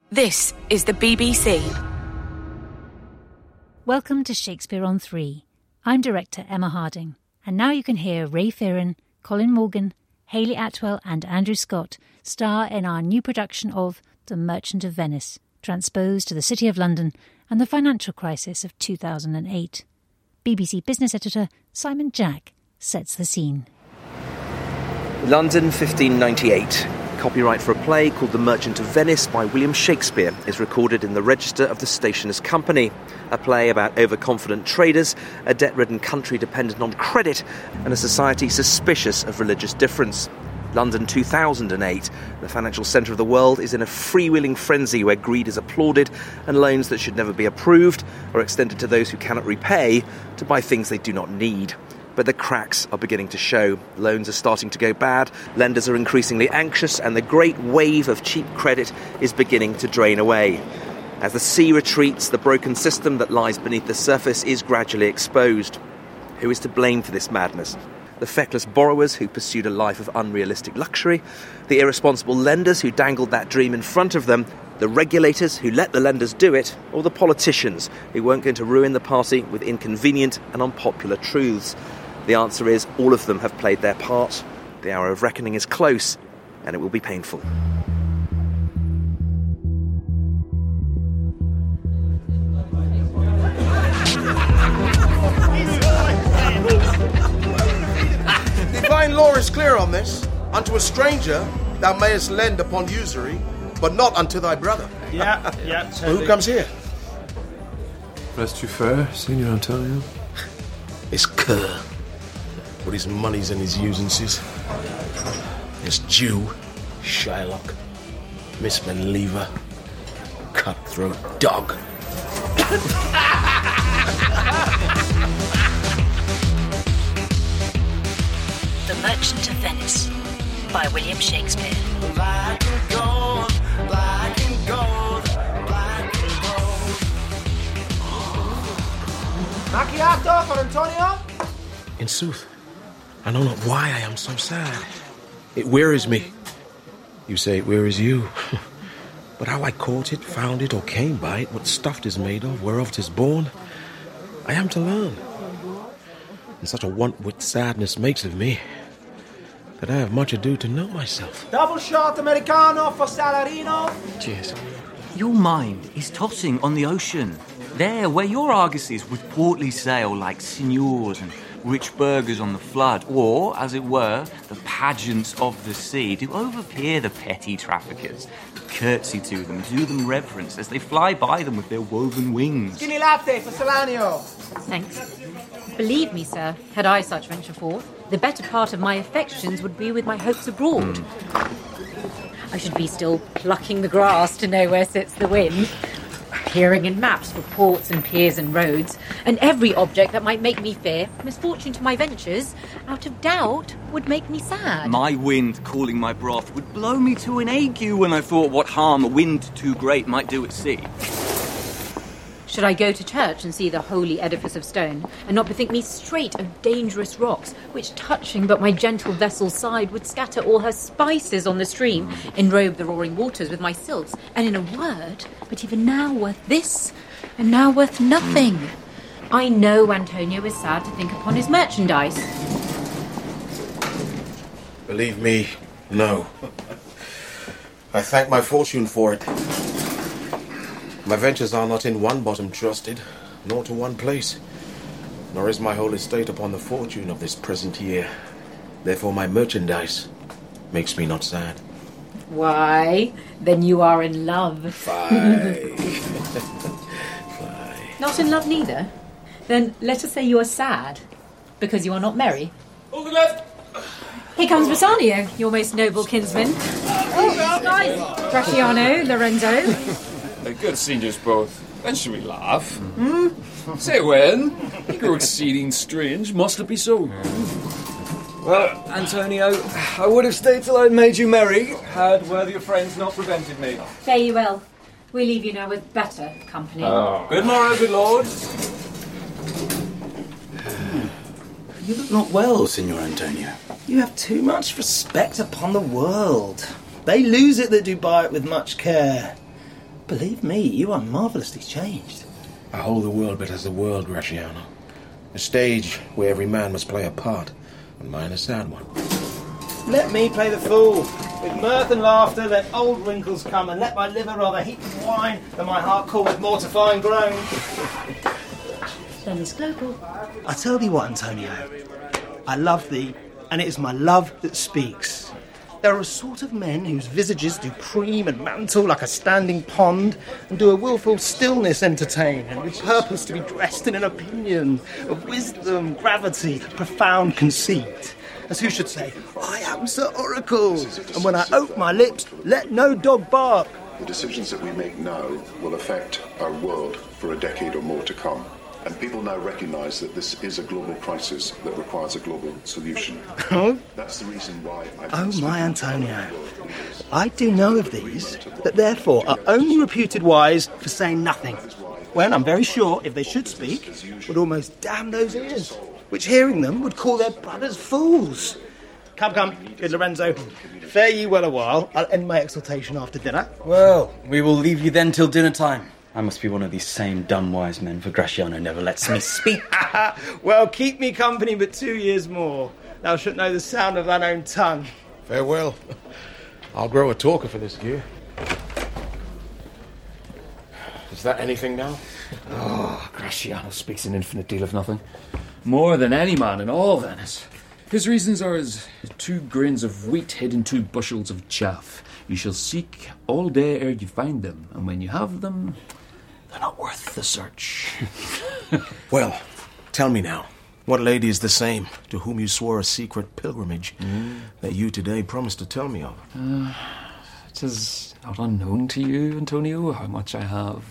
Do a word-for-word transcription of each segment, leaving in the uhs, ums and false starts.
This is the B B C. Welcome to Shakespeare on Three. I'm director Emma Harding, and now you can hear Ray Fearon, Colin Morgan, Hayley Atwell and Andrew Scott star in our new production of The Merchant of Venice, transposed to the City of London and the financial crisis of two thousand eight. B B C business editor Simon Jack sets the scene. London, fifteen ninety-eight. Copyright for a play called The Merchant of Venice by William Shakespeare is recorded in the Register of the Stationers' Company, a play about overconfident traders, a debt-ridden country dependent on credit, and a society suspicious of religious difference. London, two thousand eight. The financial centre of the world is in a freewheeling frenzy where greed is applauded and loans that should never be approved are extended to those who cannot repay to buy things they do not need. But the cracks are beginning to show. Loans are starting to go bad, lenders are increasingly anxious, and the great wave of cheap credit is beginning to drain away. As the sea retreats, the broken system that lies beneath the surface is gradually exposed. Who is to blame for this madness? The feckless borrowers who pursued a life of unrealistic luxury, the irresponsible lenders who dangled that dream in front of them, the regulators who let the lenders do it, or the politicians who weren't going to ruin the party with inconvenient and unpopular truths. The answer is all of them have played their part. The hour of reckoning is close, and it will be painful. Divine law is clear on this. Unto a stranger thou mayest lend upon usury, but not unto thy brother. Yeah, yeah. So who comes here? Rest tu faire, Signor Antonio? It's Kerr. With his monies and his usances. It's Jew, Shylock, Miss Manlever, cutthroat dog. The Merchant of Venice by William Shakespeare. Black and gold, black and gold, black and gold. Macchiato for Antonio? In sooth, I know not why I am so sad. It wearies me. You say it wearies you. But how I caught it, found it, or came by it, what stuff 'tis made of, whereof 'tis born, I am to learn. And such a want-wit sadness makes of me that I have much ado to know myself. Double shot Americano for Salarino. Cheers. Your mind is tossing on the ocean. There, where your argosies would portly sail like signors and rich burghers on the flood, or, as it were, the pageants of the sea, do overpeer the petty traffickers, curtsy to them, do them reverence as they fly by them with their woven wings. Skinny latte for Salanio. Thanks. Believe me, sir, had I such venture forth, the better part of my affections would be with my hopes abroad. Mm. I should be still plucking the grass to know where sits the wind, peering in maps for ports and piers and roads, and every object that might make me fear misfortune to my ventures, out of doubt, would make me sad. My wind calling my broth would blow me to an ague when I thought what harm a wind too great might do at sea. Should I go to church and see the holy edifice of stone, and not bethink me straight of dangerous rocks, which touching but my gentle vessel's side would scatter all her spices on the stream, enrobe the roaring waters with my silks, and in a word, but even now worth this, and now worth nothing. I know Antonio is sad to think upon his merchandise. Believe me, no. I thank my fortune for it. My ventures are not in one bottom trusted, nor to one place, nor is my whole estate upon the fortune of this present year. Therefore my merchandise makes me not sad. Why, then you are in love. Fie. Fie. Not in love neither? Then let us say you are sad, because you are not merry. On the left. Here comes Bassanio, your most noble kinsman. Oh, guys. Gratiano, Lorenzo. Uh, good seniors both. When should we laugh? Hmm? Say when? You grow exceeding strange. Must it be so? Well, Antonio, I would have stayed till I'd made you merry, had worthier friends not prevented me. Fare you well. We leave you now with better company. Oh. Good morrow, good lord. You look not well, Signor Antonio. You have too much respect upon the world. They lose it that do buy it with much care. Believe me, you are marvellously changed. I hold the world but as the world, Graciano. A stage where every man must play a part, and mine a sad one. Let me play the fool. With mirth and laughter, let old wrinkles come, and let my liver rather heat with wine than my heart cool with mortifying groan. Venice Global. I tell thee what, Antonio. I love thee, and it is my love that speaks. There are a sort of men whose visages do cream and mantle like a standing pond, and do a wilful stillness entertain, and with purpose to be dressed in an opinion of wisdom, gravity, profound conceit. As who should say, I am Sir Oracle, and when I ope my lips, let no dog bark. The decisions that we make now will affect our world for a decade or more to come. And people now recognise that this is a global crisis that requires a global solution. Oh? That's the reason why I've Oh, my Antonio. I do know of these, that therefore are only reputed wise for saying nothing. When I'm very sure, if they should speak, would almost damn those ears, which hearing them would call their brothers fools. Come, come, good Lorenzo. Fare ye well a while. I'll end my exhortation after dinner. Well, we will leave you then till dinner time. I must be one of these same dumb wise men, for Graciano never lets me speak. Well, keep me company but two years more. Thou shalt know the sound of thine own tongue. Farewell. I'll grow a talker for this gear. Is that anything now? Oh, Graciano speaks an infinite deal of nothing. More than any man in all Venice. His reasons are as two grains of wheat hid in two bushels of chaff. You shall seek all day ere you find them, and when you have them, they're not worth the search. Well, tell me now, what lady is the same to whom you swore a secret pilgrimage mm. that you today promised to tell me of? Uh, it is not unknown to you, Antonio, how much I have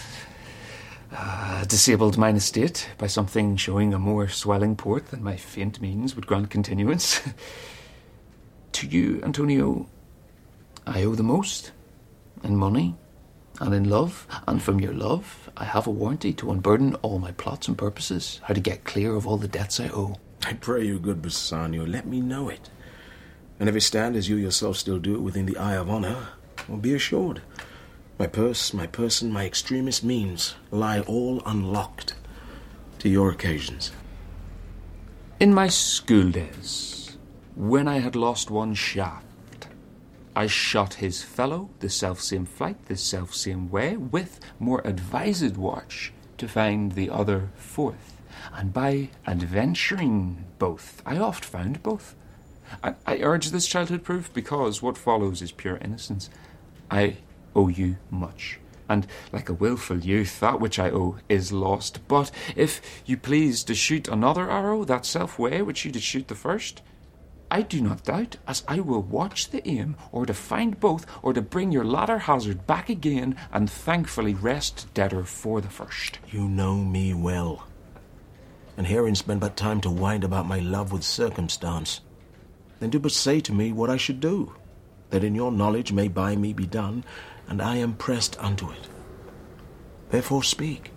uh, disabled mine estate by something showing a more swelling port than my faint means would grant continuance. To you, Antonio, I owe the most, in money and in love, and from your love I have a warranty to unburden all my plots and purposes, how to get clear of all the debts I owe. I pray you, good Bassanio, let me know it. And if it stand as you yourself still do it within the eye of honour, well, be assured, my purse, my person, my extremest means lie all unlocked to your occasions. In my school days, when I had lost one shaft, I shot his fellow the self-same flight, the self-same way, with more advised watch to find the other fourth. And by adventuring both, I oft found both. I, I urge this childhood proof because what follows is pure innocence. I owe you much, and like a wilful youth, that which I owe is lost. But if you please to shoot another arrow, that self-way which you did shoot the first, I do not doubt, as I will watch the aim, or to find both, or to bring your latter hazard back again, and thankfully rest debtor for the first. You know me well, and herein spend but time to wind about my love with circumstance. Then do but say to me what I should do, that in your knowledge may by me be done, and I am pressed unto it. Therefore speak.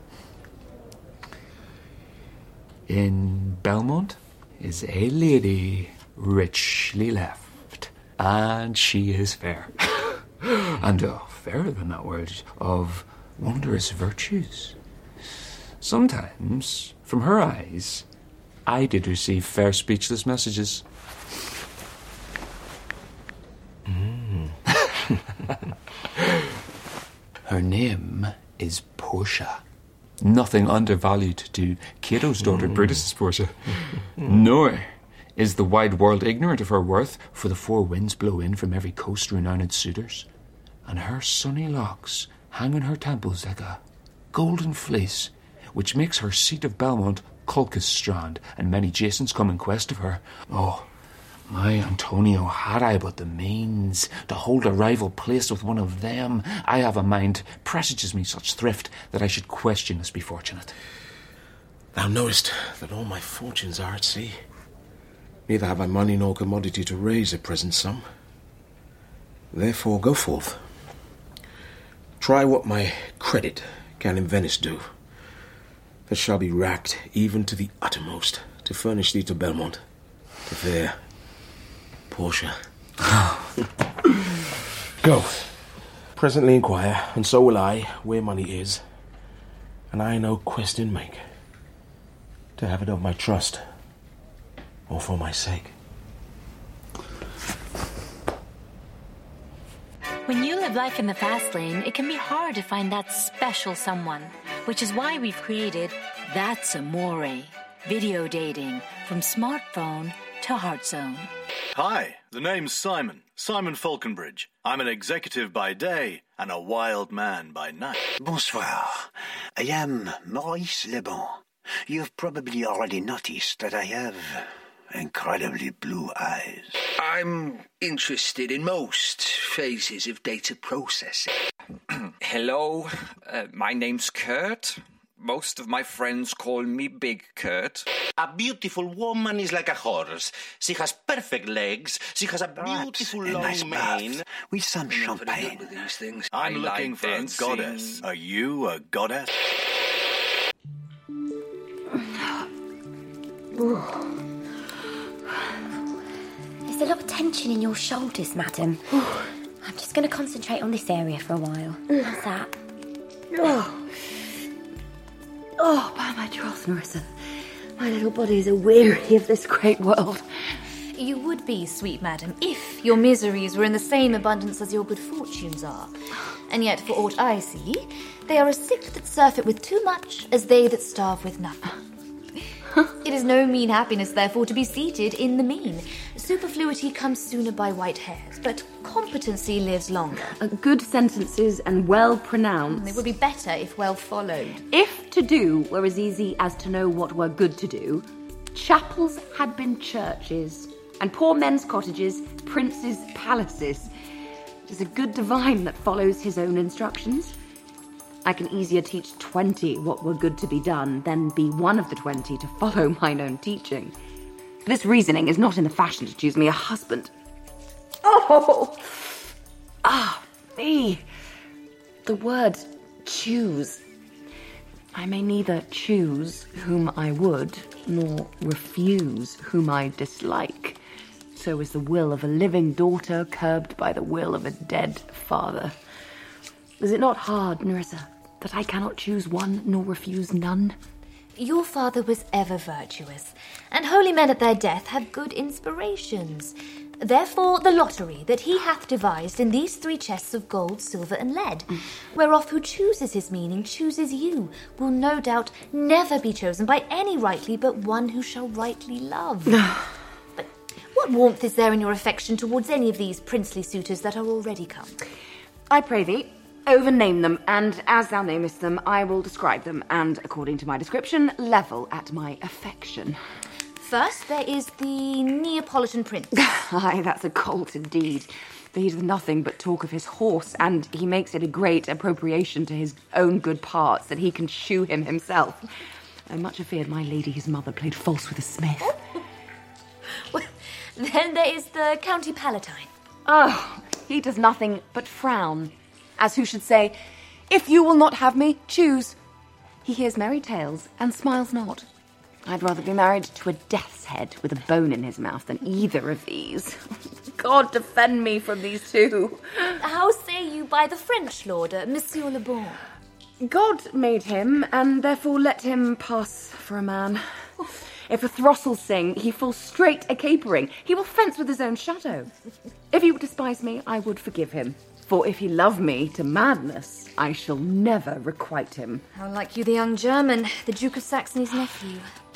In Belmont is a lady richly left, and she is fair, and uh, fairer than that word, of wondrous virtues. Sometimes, from her eyes, I did receive fair speechless messages. Mm. Her name is Portia. Nothing undervalued to Cato's daughter, mm. Brutus's Portia. Nor is the wide world ignorant of her worth, for the four winds blow in from every coast renowned suitors, and her sunny locks hang on her temples like a golden fleece, which makes her seat of Belmont Colchis Strand, and many Jasons come in quest of her. Oh, my Antonio, had I but the means to hold a rival place with one of them, I have a mind presages me such thrift that I should question us be fortunate. Thou knowest that all my fortunes are at sea. Neither have I money nor commodity to raise a present sum. Therefore go forth. Try what my credit can in Venice do, that shall be racked even to the uttermost, to furnish thee to Belmont, to fair Portia. Go. presently inquire, and so will I, where money is, and I no question make, to have it of my trust, or for my sake. When you live life in the fast lane, it can be hard to find that special someone, which is why we've created That's Amore, video dating from smartphone to heart zone. Hi, the name's Simon, Simon Falconbridge. I'm an executive by day and a wild man by night. Bonsoir. I am Maurice Lebon. You've probably already noticed that I have incredibly blue eyes. I'm interested in most phases of data processing. Hello, uh, my name's Kurt. Most of my friends call me Big Kurt. A beautiful woman is like a horse. She has perfect legs. She has a Perhaps beautiful a long nice mane. bath with some champagne. With these things. I'm I looking like for dancing. a goddess. Are you a goddess? There's a lot of tension in your shoulders, madam. I'm just going to concentrate on this area for a while. How's that? Oh. Oh, by my troth, Nerissa. My little bodies are weary of this great world. You would be, sweet madam, if your miseries were in the same abundance as your good fortunes are. And yet, for aught I see, they are as sick that surf it with too much as they that starve with nothing. It is no mean happiness, therefore, to be seated in the mean. Superfluity comes sooner by white hairs, but competency lives longer. Uh, good sentences and well pronounced. They would be better if well followed. If to do were as easy as to know what were good to do, chapels had been churches, and poor men's cottages, princes' palaces. It is a good divine that follows his own instructions. I can easier teach twenty what were good to be done than be one of the twenty to follow mine own teaching. This reasoning is not in the fashion to choose me a husband. Oh! Ah, me! The word choose. I may neither choose whom I would, nor refuse whom I dislike. So is the will of a living daughter curbed by the will of a dead father. Is it not hard, Nerissa, that I cannot choose one nor refuse none? Your father was ever virtuous, and holy men at their death have good inspirations. Therefore the lottery that he hath devised in these three chests of gold, silver, and lead, whereof who chooses his meaning chooses you, will no doubt never be chosen by any rightly but one who shall rightly love. But what warmth is there in your affection towards any of these princely suitors that are already come? I pray thee, overname them, and as thou namest them, I will describe them, and according to my description, level at my affection. First, there is the Neapolitan prince. Aye, that's a colt indeed. For he does nothing but talk of his horse, and he makes it a great appropriation to his own good parts that he can shoe him himself. I'm much afeard my lady his mother played false with a smith. Well, then there is the County Palatine. Oh, he does nothing but frown, as who should say, if you will not have me, choose. He hears merry tales and smiles not. I'd rather be married to a death's head with a bone in his mouth than either of these. God defend me from these two. How say you by the French lord, uh, Monsieur Le Bon? God made him, and therefore let him pass for a man. If a throstle sing, he falls straight a capering. He will fence with his own shadow. If he would despise me, I would forgive him. For if he love me to madness, I shall never requite him. How like you the young German, the Duke of Saxony's nephew?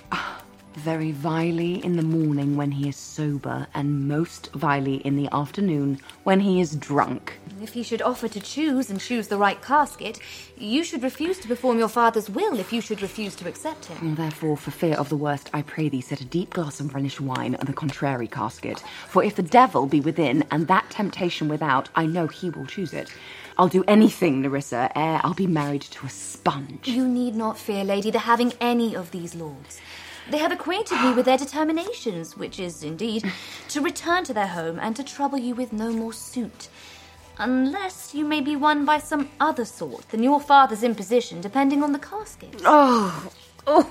Very vilely in the morning when he is sober, and most vilely in the afternoon when he is drunk. If he should offer to choose and choose the right casket, you should refuse to perform your father's will if you should refuse to accept him. Therefore, for fear of the worst, I pray thee set a deep glass of Rhenish wine on the contrary casket. For if the devil be within, and that temptation without, I know he will choose it. I'll do anything, Nerissa, ere I'll be married to a sponge. You need not fear, lady, the having any of these lords. They have acquainted me with their determinations, which is, indeed, to return to their home and to trouble you with no more suit. Unless you may be won by some other sort than your father's imposition, depending on the casket. Oh, oh.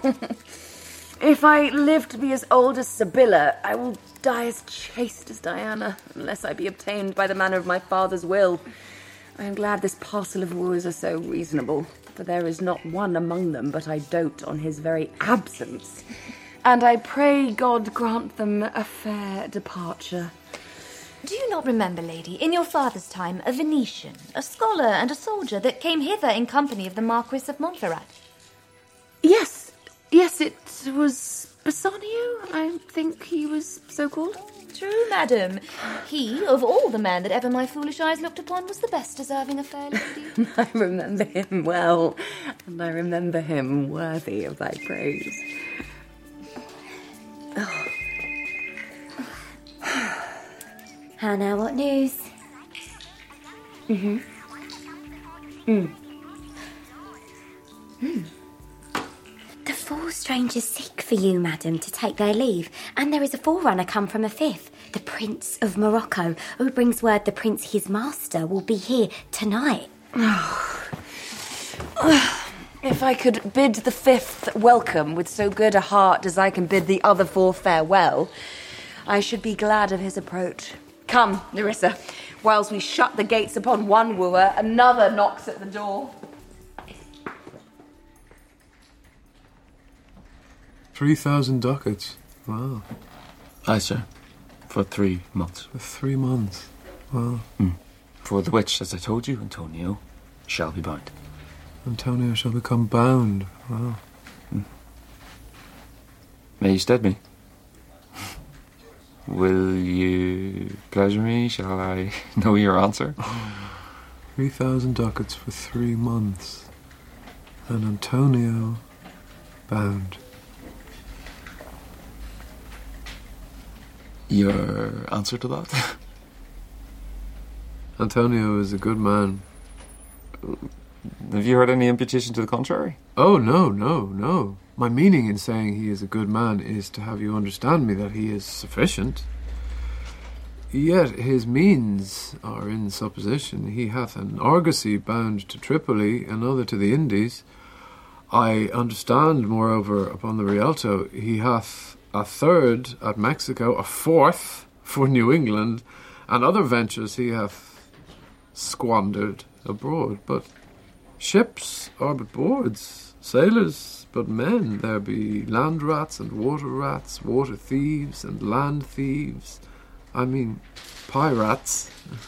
If I live to be as old as Sibylla, I will die as chaste as Diana, unless I be obtained by the manner of my father's will. I am glad this parcel of woos are so reasonable, for there is not one among them but I dote on his very absence. And I pray God grant them a fair departure. Do you not remember, lady, in your father's time, a Venetian, a scholar and a soldier that came hither in company of the Marquis of Montferrat? Yes, yes, it was Bassanio, I think he was so called. True, madam. He, of all the men that ever my foolish eyes looked upon, was the best deserving of fair lady. I remember him well, and I remember him worthy of thy praise. Oh. Hannah, what news? Mm-hmm. Mm. Mm. The four strangers seek for you, madam, to take their leave, and there is a forerunner come from a fifth, the Prince of Morocco, who brings word the prince, his master, will be here tonight. If I could bid the fifth welcome with so good a heart as I can bid the other four farewell, I should be glad of his approach. Come, Nerissa, whilst we shut the gates upon one wooer, another knocks at the door. Three thousand ducats. Wow. Aye, sir. For three months. For three months. Wow. Mm. For the which, as I told you, Antonio, shall be bound. Antonio shall become bound. Wow. Mm. May you stead me? Will you pleasure me? Shall I know your answer? Three thousand ducats for three months. And Antonio bound. Your answer to that? Antonio is a good man. Have you heard any imputation to the contrary? Oh, no, no, no. My meaning in saying he is a good man is to have you understand me that he is sufficient. Yet his means are in supposition. He hath an argosy bound to Tripoli, another to the Indies. I understand, moreover, upon the Rialto, he hath a third at Mexico, a fourth for New England, and other ventures he hath squandered abroad. But ships are but boards, sailors but men. There be land rats and water rats, water thieves and land thieves. I mean, pirates.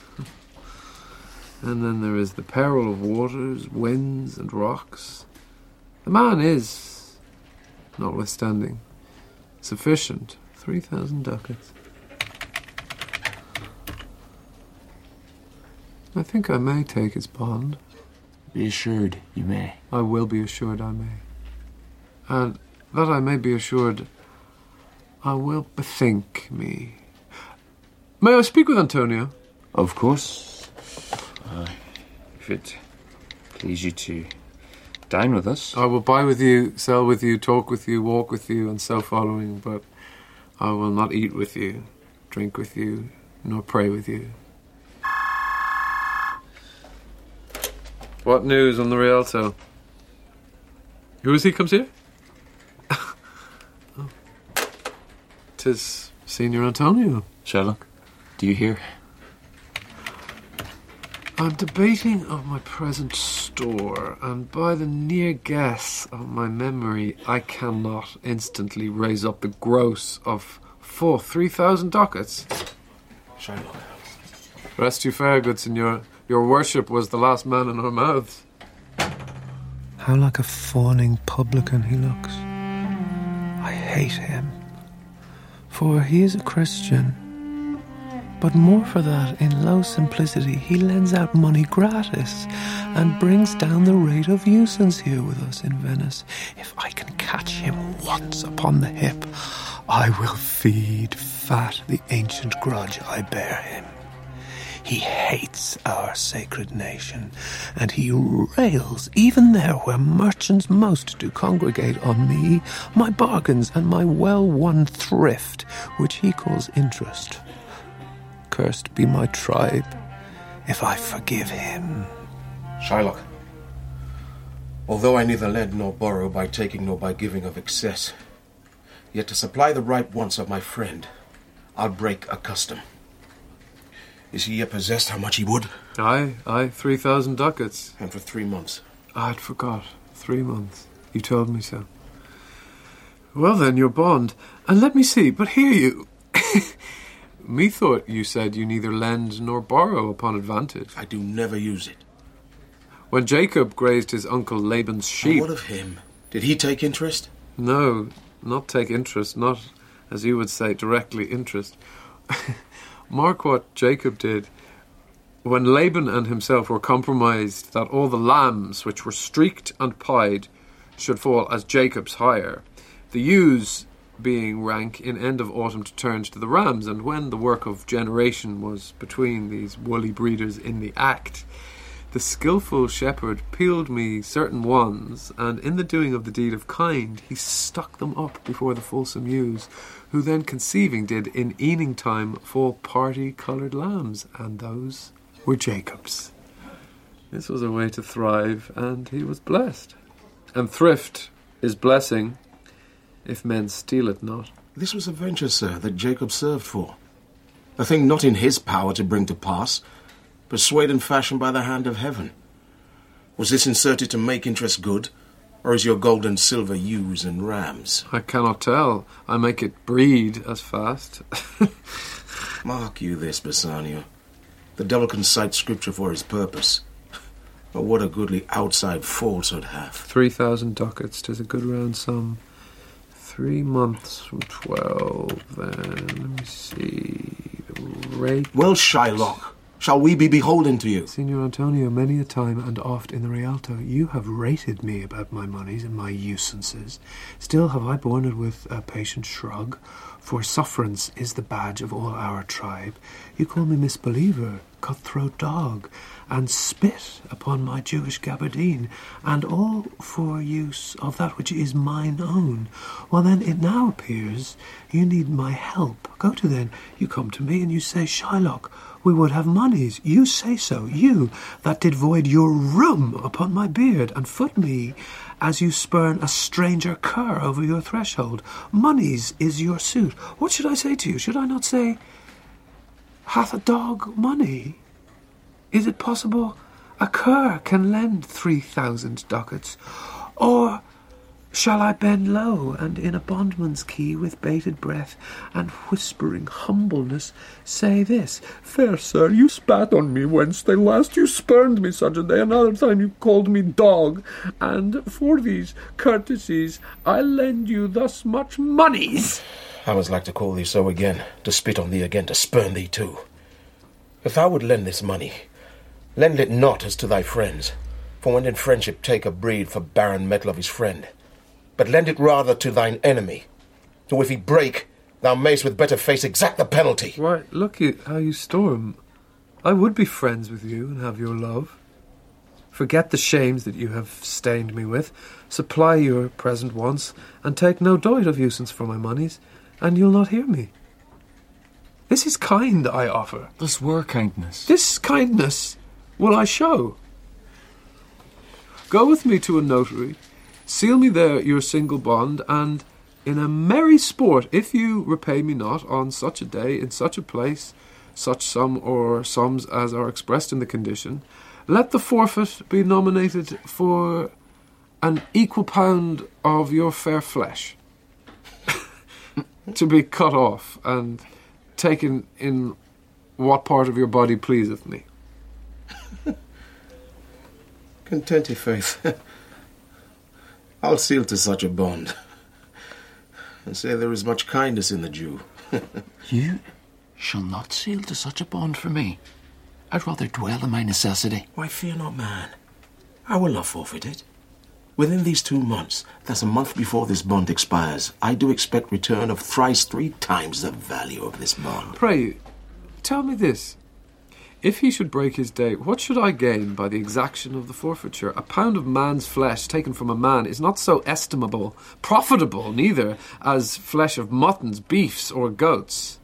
And then there is the peril of waters, winds and rocks. The man is, notwithstanding, sufficient. Three thousand ducats. I think I may take his bond. Be assured you may. I will be assured I may. And that I may be assured, I will bethink me. May I speak with Antonio? Of course. Uh, if it please you to dine with us. I will buy with you, sell with you, talk with you, walk with you, and so following, but I will not eat with you, drink with you, nor pray with you. What news on the Rialto? Who is he comes here? Oh. 'Tis Signor Antonio. Sherlock, do you hear? I'm debating of my present store, and by the near guess of my memory, I cannot instantly raise up the gross of full three thousand ducats. Sherlock. Rest you fair, good signor. Your worship was the last man in our mouths. How like a fawning publican he looks. I hate him, for he is a Christian. But more for that, in low simplicity, he lends out money gratis and brings down the rate of usance here with us in Venice. If I can catch him once upon the hip, I will feed fat the ancient grudge I bear him. He hates our sacred nation, and he rails even there where merchants most do congregate on me, my bargains, and my well-won thrift, which he calls interest. Cursed be my tribe if I forgive him. Shylock, although I neither lend nor borrow by taking nor by giving of excess, yet to supply the right wants of my friend, I'll break a custom. Is he yet possessed how much he would? Aye, aye, three thousand ducats. And for three months. I'd forgot. Three months. You told me so. Well then, your bond. And let me see, but hear you. Methought you said you neither lend nor borrow upon advantage. I do never use it. When Jacob grazed his uncle Laban's sheep... And what of him? Did he take interest? No, not take interest, not, as you would say, directly interest. Mark what Jacob did. When Laban and himself were compromised that all the lambs which were streaked and pied should fall as Jacob's hire, the ewes being rank in end of autumn to turn to the rams, and when the work of generation was between these woolly breeders in the act, the skilful shepherd peeled me certain ones, and in the doing of the deed of kind he stuck them up before the fulsome ewes, who then conceiving did in eaning time fall party-coloured lambs, and those were Jacob's. This was a way to thrive, and he was blessed. And thrift is blessing, if men steal it not. This was a venture, sir, that Jacob served for. A thing not in his power to bring to pass, but swayed and fashioned by the hand of heaven. Was this inserted to make interest good, or is your gold and silver ewes and rams? I cannot tell. I make it breed as fast. Mark you this, Bassanio. The devil can cite scripture for his purpose. But what a goodly outside falsehood hath. Three thousand ducats, 'tis a good round sum. Three months from twelve, then, let me see, the rate... Well, Shylock, shall we be beholden to you? Signor Antonio, many a time and oft in the Rialto, you have rated me about my monies and my usances. Still have I borne it with a patient shrug, for sufferance is the badge of all our tribe. You call me misbeliever, cutthroat dog, and spit upon my Jewish gabardine, and all for use of that which is mine own. Well then, it now appears you need my help. Go to then, you come to me and you say, Shylock, we would have monies. You say so, you, that did void your room upon my beard, and foot me as you spurn a stranger cur over your threshold. Monies is your suit. What should I say to you? Should I not say, hath a dog money? Is it possible a cur can lend three thousand ducats? Or shall I bend low and in a bondman's key with bated breath and whispering humbleness say this, Fair sir, you spat on me Wednesday last, you spurned me such a day, another time you called me dog, and for these courtesies I lend you thus much monies. I was like to call thee so again, to spit on thee again, to spurn thee too. If thou would lend this money, lend it not as to thy friends, for when did friendship take a breed for barren metal of his friend? But lend it rather to thine enemy, who if he break, thou mayst with better face exact the penalty. Why, look at how you storm. I would be friends with you and have your love. Forget the shames that you have stained me with, supply your present wants, and take no doit of usance for my monies, and you'll not hear me. This is kind I offer. This were kindness. This kindness will I show. Go with me to a notary, seal me there your single bond, and in a merry sport, if you repay me not on such a day, in such a place, such sum or sums as are expressed in the condition, let the forfeit be nominated for an equal pound of your fair flesh, to be cut off and taken in what part of your body pleaseth me. Content, i' faith. I'll seal to such a bond, and say there is much kindness in the Jew. You shall not seal to such a bond for me. I'd rather dwell in my necessity. Why, fear not, man. I will not forfeit it. Within these two months, that's a month before this bond expires, I do expect return of thrice three times the value of this bond. Pray, tell me this. If he should break his day, what should I gain by the exaction of the forfeiture? A pound of man's flesh taken from a man is not so estimable, profitable neither, as flesh of muttons, beefs, or goats.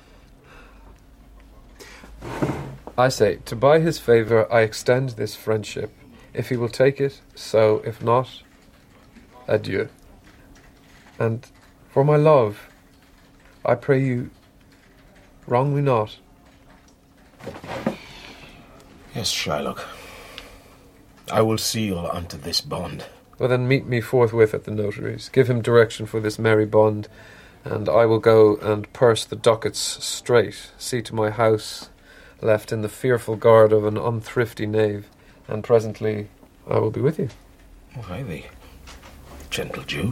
I say, to buy his favour, I extend this friendship. If he will take it, so, if not, adieu. And for my love, I pray you, wrong me not. Yes, Shylock. I will seal unto this bond. Well, then meet me forthwith at the notary's. Give him direction for this merry bond, and I will go and purse the dockets straight. See to my house, left in the fearful guard of an unthrifty knave, and presently I will be with you. Why, thee, gentle Jew.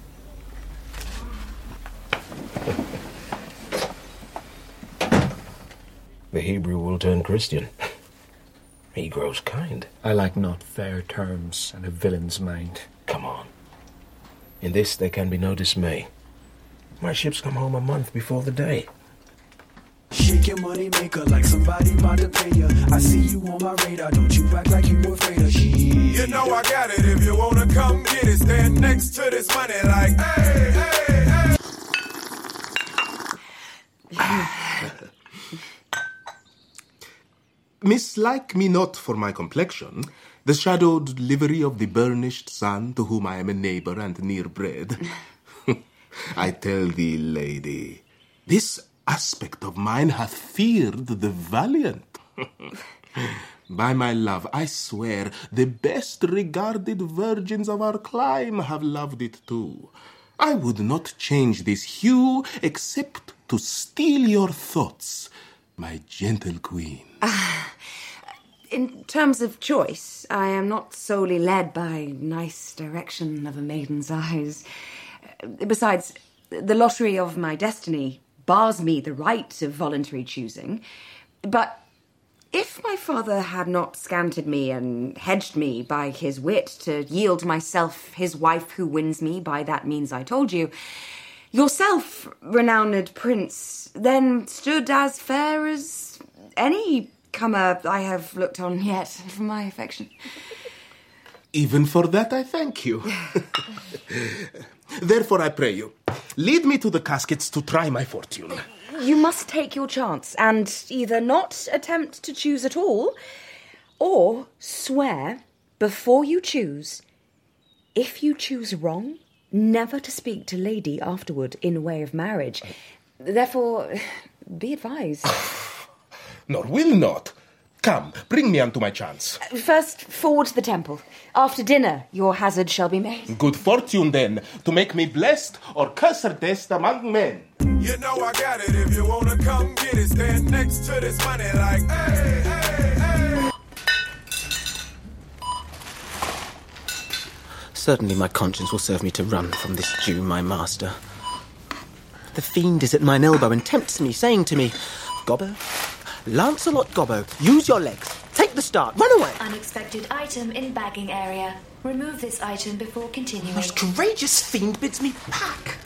The Hebrew will turn Christian. He grows kind. I like not fair terms and a villain's mind. Come on. In this there can be no dismay. My ships come home a month before the day. Shake your money maker like somebody about to pay you. I see you on my radar, don't you act like you afraid of shit. You know I got it, if you wanna come get it. Stand next to this money like, hey, hey, hey. Mislike me not for my complexion, the shadowed livery of the burnished sun, to whom I am a neighbour and near bred. I tell thee, lady, this aspect of mine hath feared the valiant. By my love, I swear, the best regarded virgins of our clime have loved it too. I would not change this hue, except to steal your thoughts, my gentle queen. Ah, in terms of choice, I am not solely led by nice direction of a maiden's eyes. Besides, the lottery of my destiny bars me the right of voluntary choosing. But if my father had not scanted me and hedged me by his wit to yield myself his wife who wins me by that means I told you, yourself, renowned prince, then stood as fair as any comer I have looked on yet for my affection. Even for that I thank you. Therefore I pray you, lead me to the caskets to try my fortune. You must take your chance and either not attempt to choose at all, or swear before you choose, if you choose wrong, never to speak to lady afterward in way of marriage. Therefore, be advised. Nor will not. Come, bring me unto my chance. First, forward to the temple. After dinner, your hazard shall be made. Good fortune, then, to make me blessed or cursed among men. You know I got it, if you wanna come get it. Stand next to this money like, hey, hey, hey. Certainly my conscience will serve me to run from this Jew, my master. The fiend is at mine elbow and tempts me, saying to me, Gobbo, Lancelot Gobbo, use your legs. Take the start. Run away. Unexpected item in bagging area. Remove this item before continuing. Most courageous fiend bids me pack.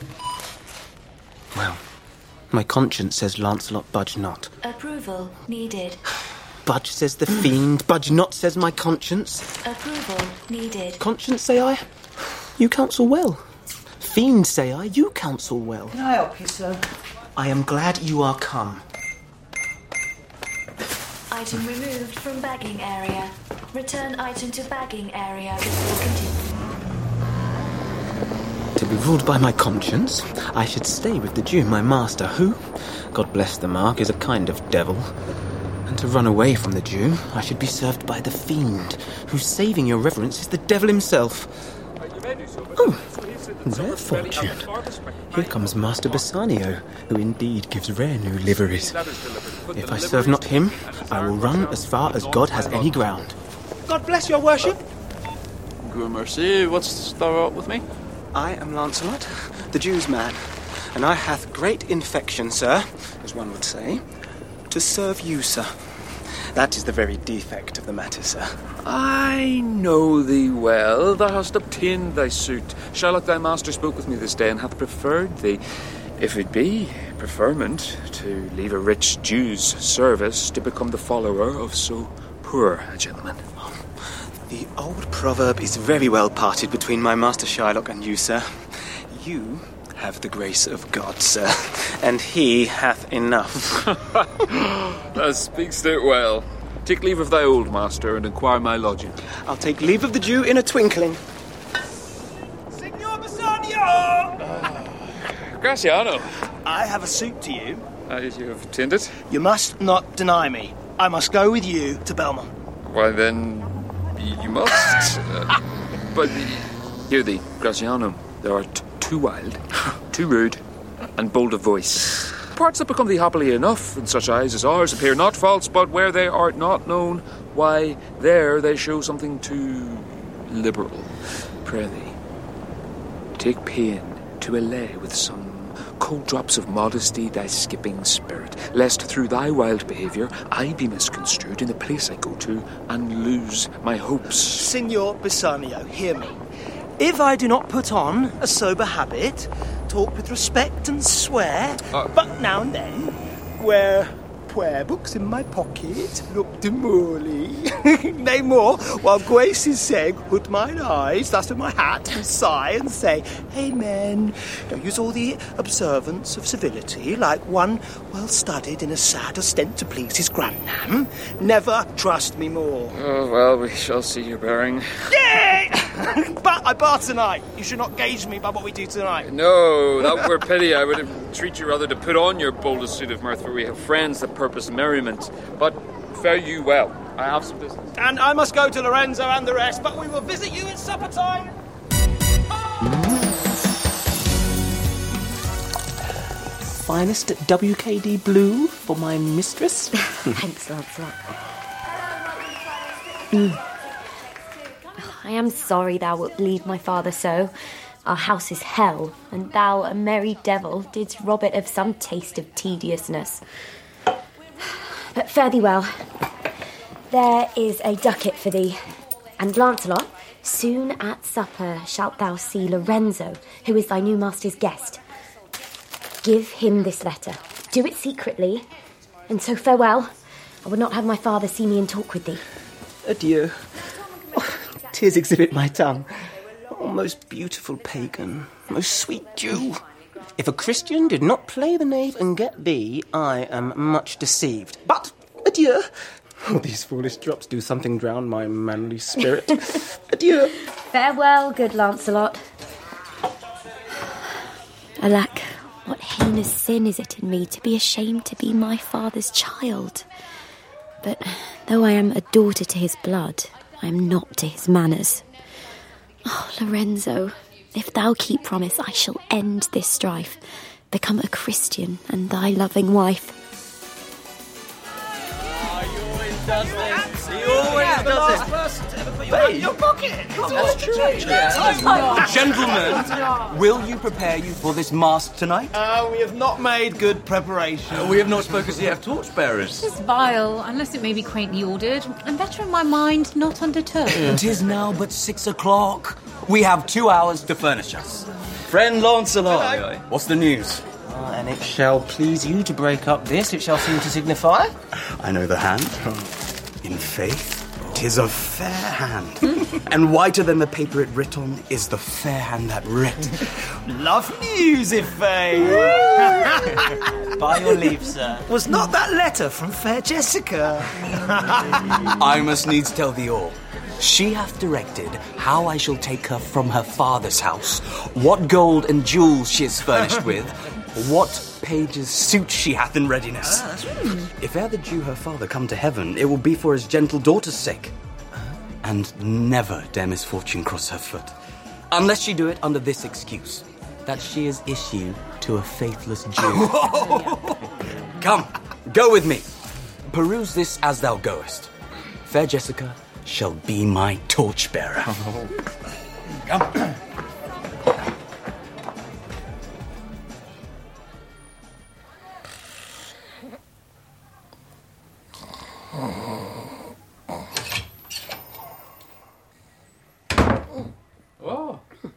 Well, my conscience says Lancelot budge not. Approval needed. Budge says the fiend. Budge not says my conscience. Approval needed. Conscience, say I. You counsel well. Fiend, say I. You counsel well. Can I help you, sir? I am glad you are come. Item removed from bagging area. Return item to bagging area before continuing. To be ruled by my conscience, I should stay with the Jew, my master, who, God bless the mark, is a kind of devil. And to run away from the Jew, I should be served by the fiend, who, saving your reverence, is the devil himself. Oh, rare fortune. Here comes Master Bassanio, who indeed gives rare new liveries. If I serve not him, I will run as far as God has any ground. God bless your worship. Gramercy, what's thou up with me? I am Lancelot, the Jew's man, and I hath great infection, sir, as one would say, to serve you, sir. That is the very defect of the matter, sir. I know thee well. Thou hast obtained thy suit. Shylock, thy master, spoke with me this day, and hath preferred thee, if it be preferment, to leave a rich Jew's service to become the follower of so poor a gentleman. The old proverb is very well parted between my master Shylock and you, sir. You have the grace of God, sir, and he hath enough. Thou speakst it well. Take leave of thy old master and inquire my lodging. I'll take leave of the Jew in a twinkling. Signor Bassanio! Graciano. I have a suit to you. as you have intended. You must not deny me. I must go with you to Belmont. Why then, you must. uh, but hear thee, Graziano. Thou art too wild, too rude, and bold of voice. Parts that become thee happily enough in such eyes as ours appear not false, but where they are not known, why, there they show something too liberal. Pray thee, take pain to allay with some cold drops of modesty thy skipping spirit, lest through thy wild behaviour I be misconstrued in the place I go to and lose my hopes. Signor Bassanio, hear me. If I do not put on a sober habit, talk with respect and swear, uh, but now and then wear prayer books in my pocket, look demurely, nay more, while Grace is saying, "Put mine eyes," thus with my hat, and sigh and say, "Amen." Don't use all the observance of civility, like one well studied in a sad ostent to please his grandam. Never trust me more. Oh, well, we shall see your bearing. Yay! But I bar tonight. You should not gauge me by what we do tonight. No, that were pity. I would entreat you rather to put on your boldest suit of mirth, for we have friends that purpose merriment. But fare you well. I have some business. And I must go to Lorenzo and the rest, but we will visit you at supper time. Finest W K D blue for my mistress. Thanks, Lancelot. Mm. I am sorry thou wilt leave my father so. Our house is hell, and thou, a merry devil, didst rob it of some taste of tediousness. But fare thee well. There is a ducat for thee. And Lancelot, soon at supper shalt thou see Lorenzo, who is thy new master's guest. Give him this letter. Do it secretly. And so farewell. I would not have my father see me and talk with thee. Adieu. Oh, tears exhibit my tongue. Oh, most beautiful pagan, most sweet Jew. If a Christian did not play the knave and get thee, I am much deceived. But, adieu. Oh, these foolish drops do something drown my manly spirit. Adieu. Farewell, good Lancelot. Alack, what heinous sin is it in me to be ashamed to be my father's child? But though I am a daughter to his blood, I am not to his manners. Oh, Lorenzo, if thou keep promise, I shall end this strife, become a Christian and thy loving wife. Does this. He always does it. Person to ever put your hand in your pocket. That's true. Gentlemen, will you prepare you for this masque tonight? Uh, we have not made good preparation. Uh, we have not spoken as yet of torchbearers. This is vile, unless it may be quaintly ordered, and better in my mind, not undeterred. It is now but six o'clock. We have two hours to furnish us. Friend Lancelot, Hello. What's the news? Uh, and it shall please you to break up this, it shall seem to signify. I know the hand. In faith, 'tis a fair hand. And whiter than the paper it writ on is the fair hand that writ. Love news, if eh? By your leave, sir. Was not that letter from fair Jessica? I must needs tell thee all. She hath directed how I shall take her from her father's house, what gold and jewels she is furnished with, what pages' suit she hath in readiness. Ah, that's right. If e'er the Jew her father come to heaven, it will be for his gentle daughter's sake. And never dare misfortune cross her foot, unless she do it under this excuse, that she is issue to a faithless Jew. Come, go with me. Peruse this as thou goest. Fair Jessica shall be my torchbearer. Come. Oh.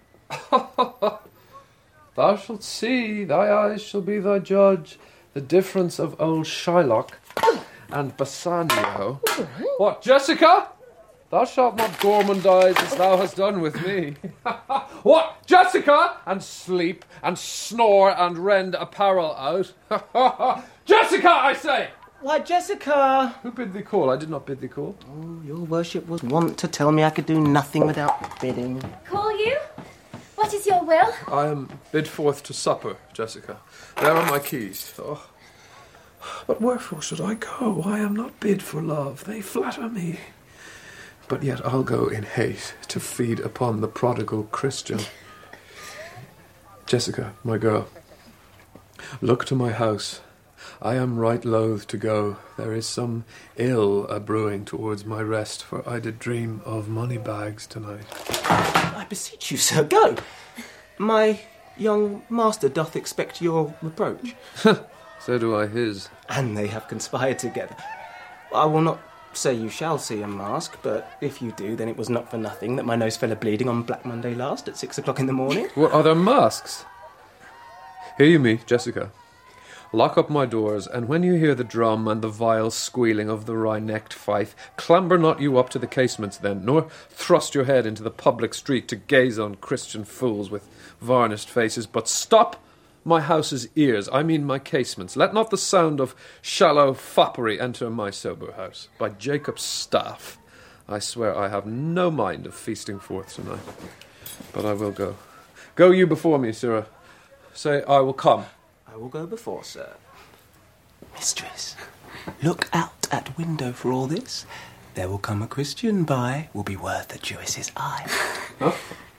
Thou shalt see, thy eyes shall be thy judge, the difference of old Shylock and Bassanio. What, Jessica? Thou shalt not gormandize as thou hast done with me. What, Jessica? And sleep, and snore, and rend apparel out. Jessica, I say! Why, Jessica! Who bid thee call? I did not bid thee call. Oh, your worship was wont to tell me I could do nothing without bidding. Call you? What is your will? I am bid forth to supper, Jessica. There are my keys. Oh, But wherefore should I go? I am not bid for love. They flatter me. But yet I'll go in hate to feed upon the prodigal Christian. Jessica, my girl, look to my house. I am right loath to go. There is some ill a-brewing towards my rest, for I did dream of money bags tonight. I beseech you, sir, go. My young master doth expect your reproach. So do I his. And they have conspired together. I will not say you shall see a mask, but if you do, then it was not for nothing that my nose fell a-bleeding on Black Monday last at six o'clock in the morning. What, are there masks? Hear you me, Jessica. Lock up my doors, and when you hear the drum and the vile squealing of the wry-necked fife, clamber not you up to the casements then, nor thrust your head into the public street to gaze on Christian fools with varnished faces, but stop my house's ears, I mean my casements. Let not the sound of shallow foppery enter my sober house. By Jacob's staff, I swear I have no mind of feasting forth tonight. But I will go. Go you before me, sirrah. Say, I will come. I will go before, sir. Mistress, look out at window for all this. There will come a Christian by, will be worth a Jewess's eye. Huh?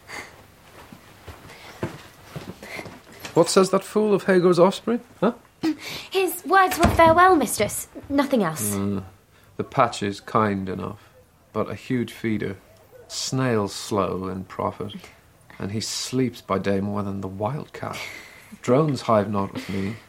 What says that fool of Hagar's offspring, huh? His words were farewell, mistress. Nothing else. Mm, the patch is kind enough, but a huge feeder. Snails slow in profit, and he sleeps by day more than the wildcat. Drones hive not with me.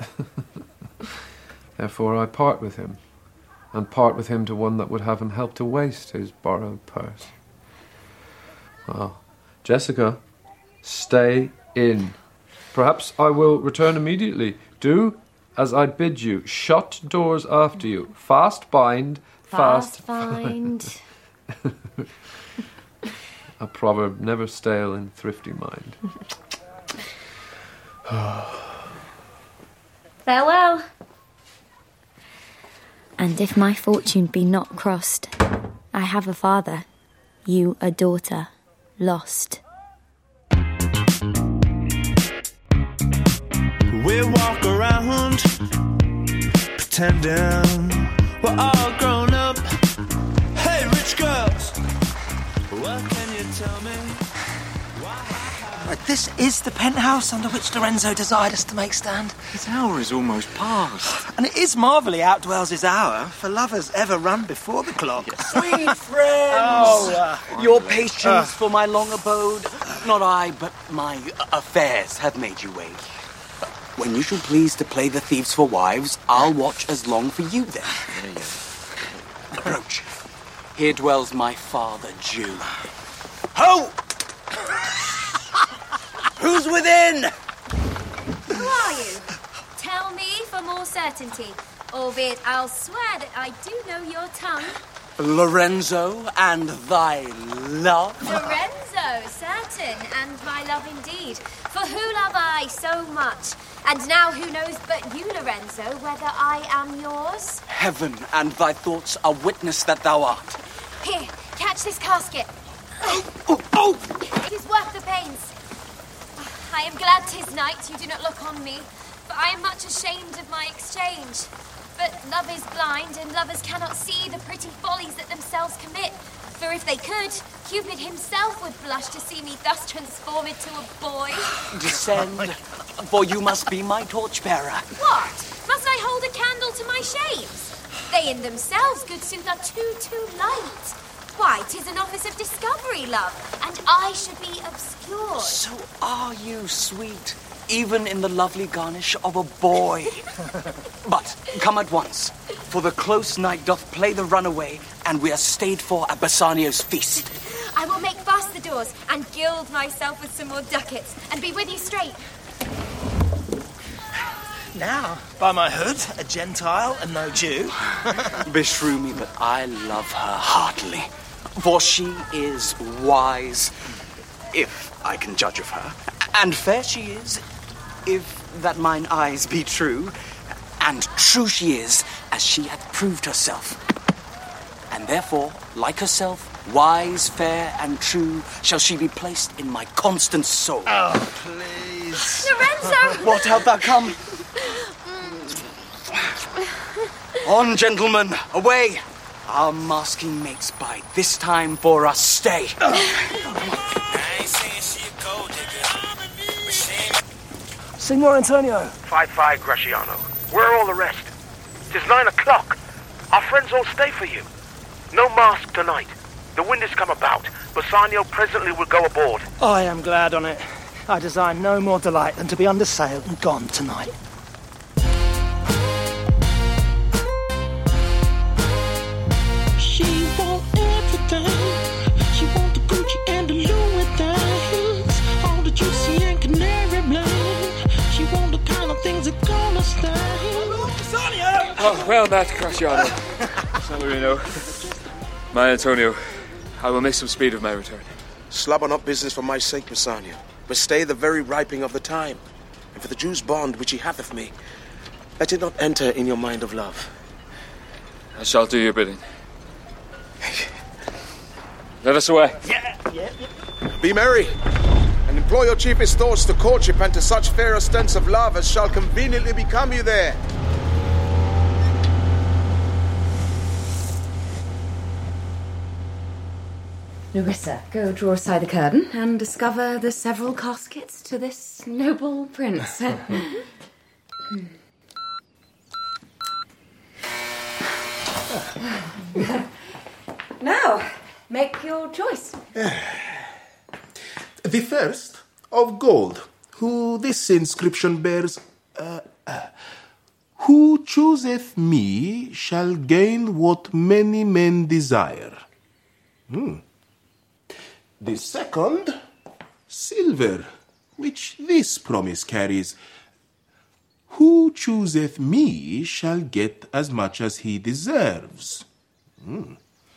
Therefore I part with him, and part with him to one that would have him help to waste his borrowed purse. Well, Jessica, stay in. Perhaps I will return immediately. Do as I bid you. Shut doors after you. Fast bind, fast, fast find. A proverb never stale in thrifty mind. Farewell. And if my fortune be not crossed, I have a father, you a daughter, lost. We walk around pretending we're all grown up. Hey, rich girls, what can you tell me? Right, this is the penthouse under which Lorenzo desired us to make stand. His hour is almost past. And it is marvelly outdwells his hour, for lovers ever run before the clock. Sweet friends! Oh, uh, Your patience uh, for my long abode, not I, but my affairs have made you wait. When you shall please to play the thieves for wives, I'll watch as long for you then. Approach. Here dwells my father, Jew. Ho! Who's within? Who are you? Tell me for more certainty, albeit I'll swear that I do know your tongue. Lorenzo and thy love? Lorenzo, certain, and my love indeed. For who love I so much? And now who knows but you, Lorenzo, whether I am yours? Heaven and thy thoughts are witness that thou art. Here, catch this casket. Oh, oh! It is worth the pains. I am glad 'tis night, you do not look on me, for I am much ashamed of my exchange. But love is blind, and lovers cannot see the pretty follies that themselves commit. For if they could, Cupid himself would blush to see me thus transformed into a boy. Descend, for you must be my torchbearer. What? Must I hold a candle to my shades? They in themselves, good sooth, are too, too light. Why, 'tis an office of discovery, love, and I should be obscured. So are you, sweet, even in the lovely garnish of a boy. But come at once, for the close night doth play the runaway, and we are stayed for at Bassanio's feast. I will make fast the doors, and gild myself with some more ducats, and be with you straight. Now, by my hood, a Gentile and no Jew. Beshrew me, but I love her heartily, for she is wise, if I can judge of her, and fair she is, if that mine eyes be true, and true she is, as she hath proved herself. And therefore, like herself, wise, fair, and true, shall she be placed in my constant soul. Oh, please. Lorenzo! What, art thou come? On, gentlemen, away! Our masking makes bite. This time for us, stay. Signor Antonio. five five, Graciano. Where are all the rest? It's nine o'clock. Our friends all stay for you. No mask tonight. The wind has come about. Bassanio presently will go aboard. I am glad on it. I design no more delight than to be under sail and gone tonight. She want everything. She want the Gucci and the Louis things. All the juicy and canary bling. She want the kind of things that gonna stay. Oh, well met, Graciano. San Marino. My Antonio, I will make some speed of my return. Slub on up business for my sake, Bassanio, but stay the very ripening of the time. And for the Jew's bond which he hath of me, let it not enter in your mind of love. I shall do your bidding. Let us away. Yeah, yeah, yeah. Be merry, and employ your chiefest thoughts to courtship and to such fair ostents of love as shall conveniently become you there. Nerissa, go draw aside the curtain and discover the several caskets to this noble prince. Now, make your choice. The first, of gold, who this inscription bears, uh, uh, who chooseth me shall gain what many men desire. Hmm. The second, silver, which this promise carries, who chooseth me shall get as much as he deserves. Hmm.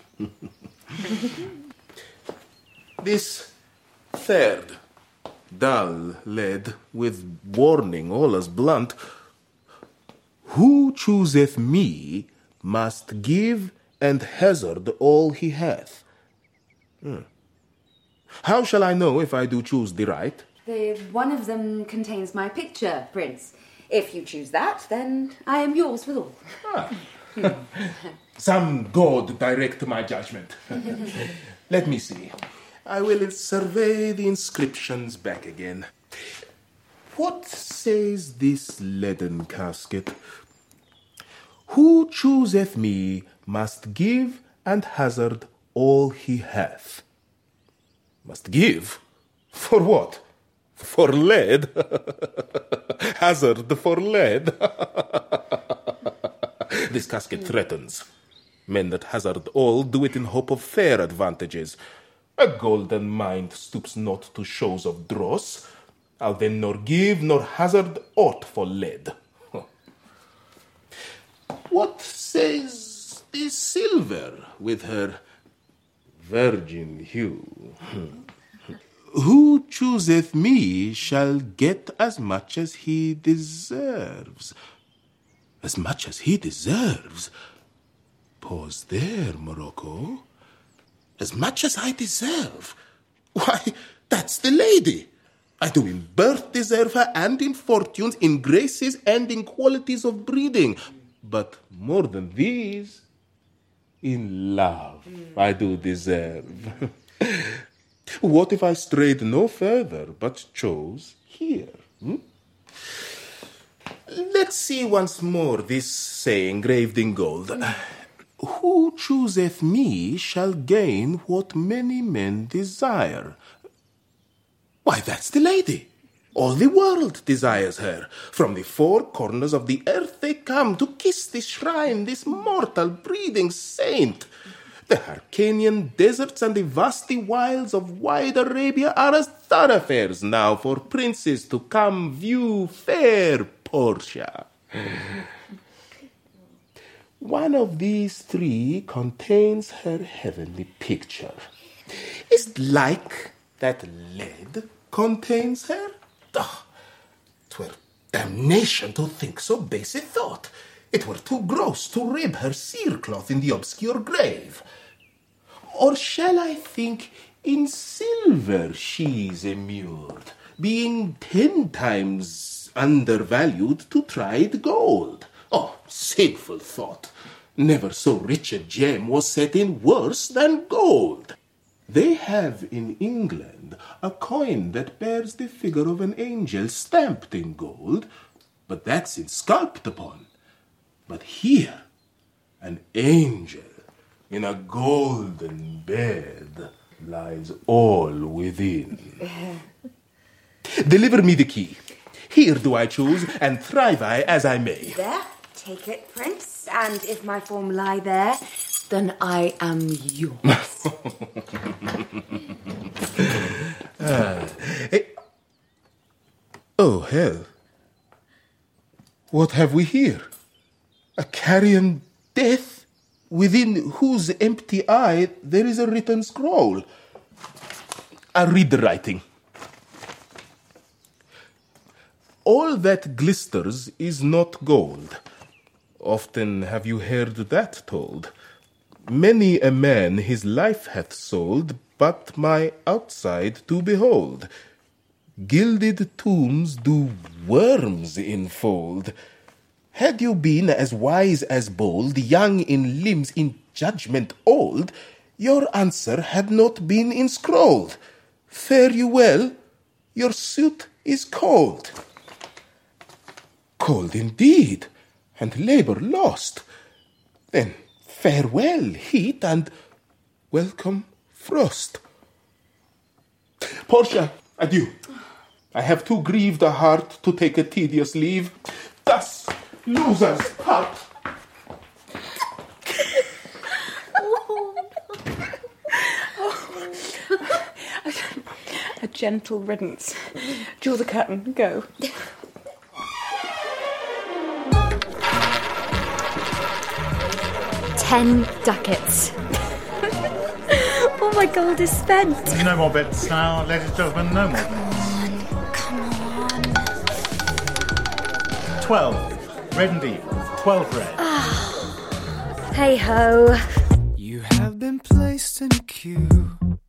This third, dull lead, with warning all as blunt, who chooseth me must give and hazard all he hath. Hmm. How shall I know if I do choose the right? The one of them contains my picture, Prince. If you choose that, then I am yours withal. Ah. Some god direct my judgment. Let me see. I will survey the inscriptions back again. What says this leaden casket? Who chooseth me must give and hazard all he hath. Must give? For what? For lead? Hazard for lead? This casket threatens. Men that hazard all do it in hope of fair advantages. A golden mind stoops not to shows of dross. I'll then nor give nor hazard aught for lead. What says the silver with her virgin hue? Who chooseth me shall get as much as he deserves. As much as he deserves? Pause there, Morocco. As much as I deserve? Why, that's the lady. I do in birth deserve her, and in fortunes, in graces, and in qualities of breeding. But more than these, in love I do deserve. What if I strayed no further, but chose here? Hmm? Let's see once more this saying graved in gold. Who chooseth me shall gain what many men desire. Why, that's the lady. All the world desires her. From the four corners of the earth they come to kiss this shrine, this mortal breeding saint. The Hyrcanian deserts and the vasty wilds of wide Arabia are as thoroughfares now for princes to come view fair Portia. One of these three contains her heavenly picture. Is't like that lead contains her? Ah, 'twere damnation to think so base a thought. It were too gross to rib her cerecloth in the obscure grave. Or shall I think in silver she's immured, being ten times undervalued to tried gold? Oh, sinful thought. Never so rich a gem was set in worse than gold. They have in England a coin that bears the figure of an angel stamped in gold, but that's insculped upon. But here, an angel in a golden bed lies all within. Deliver me the key. Here do I choose, and thrive I as I may. There, take it, Prince, and if my form lie there, then I am yours. ah. eh. Oh, hell. What have we here? A carrion death, within whose empty eye there is a written scroll. I read the writing. All that glisters is not gold. Often have you heard that told. Many a man his life hath sold, but my outside to behold. Gilded tombs do worms enfold. Had you been as wise as bold, young in limbs, in judgment old, your answer had not been inscrolled. Fare you well, your suit is cold. Cold indeed, and labour lost. Then farewell, heat, and welcome, frost. Portia, adieu. I have too grieved a heart to take a tedious leave. Thus, losers part. A gentle riddance. Draw the curtain. Go. Ten ducats. All my gold is spent. No more bets now, ladies and gentlemen, no more bets. Come on. Twelve. Red and even. Twelve red. Hey ho. You have been placed in a queue.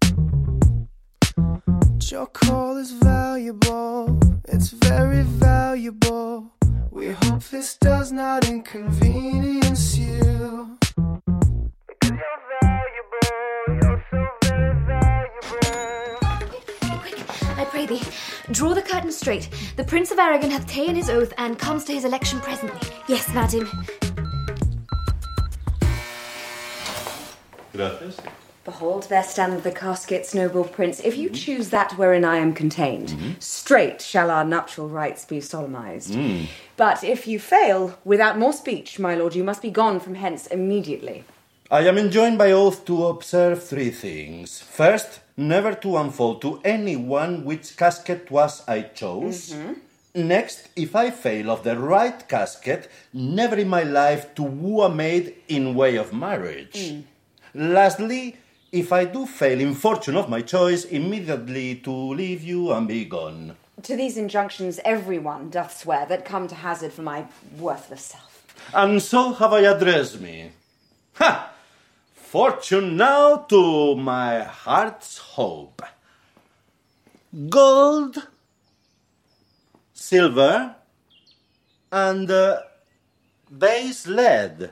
Your call is valuable. It's very valuable. We hope this does not inconvenience you. I pray thee, draw the curtain straight. The Prince of Aragon hath ta'en his oath and comes to his election presently. Yes, madam. Gracias. Behold, there stand the caskets, noble prince. If you choose that wherein I am contained, mm-hmm. straight shall our nuptial rites be solemnized. Mm. But if you fail, without more speech, my lord, you must be gone from hence immediately. I am enjoined by oath to observe three things. First, never to unfold to anyone which casket was I chose. Mm-hmm. Next, if I fail of the right casket, never in my life to woo a maid in way of marriage. Mm. Lastly, if I do fail in fortune of my choice, immediately to leave you and be gone. To these injunctions everyone doth swear that come to hazard for my worthless self. And so have I addressed me. Ha! Fortune now to my heart's hope. Gold, silver, and uh, base lead.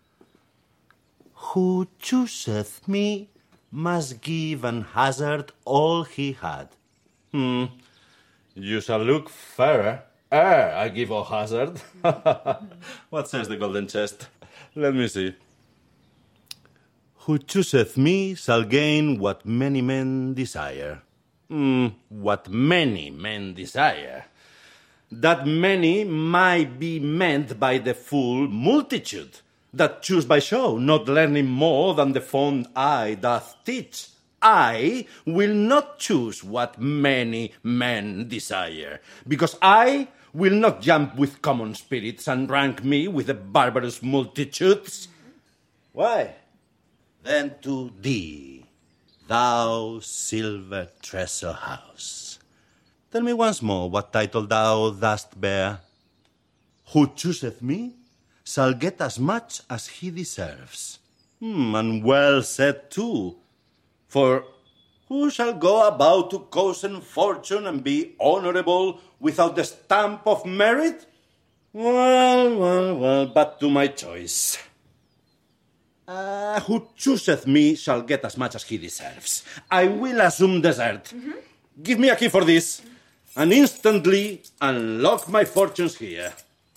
Who chooseth me must give and hazard all he had. Hmm. You shall look fairer ere I give all hazard. What says the golden chest? Let me see. Who chooseth me shall gain what many men desire. Hmm. What many men desire. That many might be meant by the full multitude, that choose by show, not learning more than the fond eye doth teach. I will not choose what many men desire, because I will not jump with common spirits and rank me with the barbarous multitudes. Why? Then to thee, thou silver treasure house. Tell me once more what title thou dost bear. Who chooseth me shall get as much as he deserves. Hmm, and well said too. For who shall go about to cozen fortune and be honourable without the stamp of merit? Well, well, well, but to my choice. Uh, who chooseth me shall get as much as he deserves. I will assume desert. Mm-hmm. Give me a key for this, and instantly unlock my fortunes here.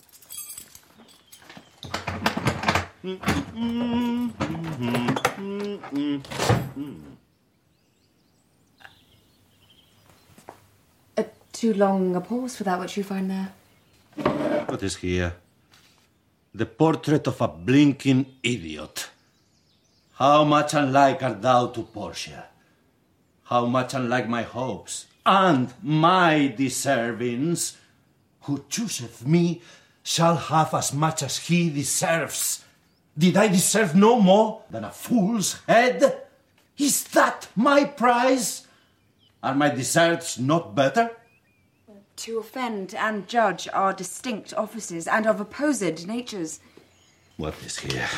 Uh, too long a pause for that which you find there. What is here? The portrait of a blinking idiot. How much unlike art thou to Portia? How much unlike my hopes and my deservings? Who chooseth me shall have as much as he deserves. Did I deserve no more than a fool's head? Is that my prize? Are my deserts not better? To offend and judge are distinct offices and of opposed natures. What is here?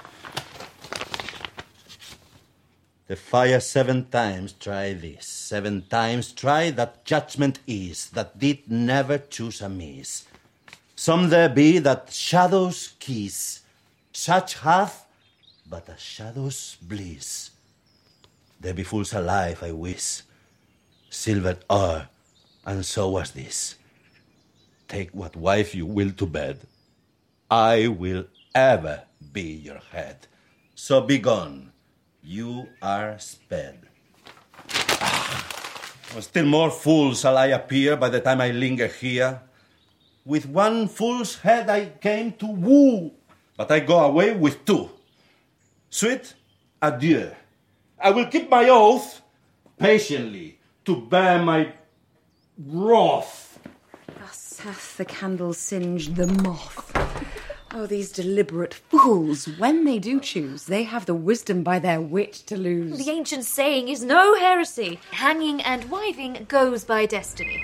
The fire seven times try this, seven times try that judgment is, that did never choose amiss. Some there be that shadows kiss, such hath but a shadow's bliss. There be fools alive, I wis, silvered are, and so was this. Take what wife you will to bed, I will ever be your head. So be gone. You are sped. Ah, still more fool shall I appear by the time I linger here. With one fool's head I came to woo, but I go away with two. Sweet, adieu. I will keep my oath patiently to bear my wrath. Thus hath the candle singed the moth. Oh, these deliberate fools, when they do choose, they have the wisdom by their wit to lose. The ancient saying is no heresy. Hanging and wiving goes by destiny.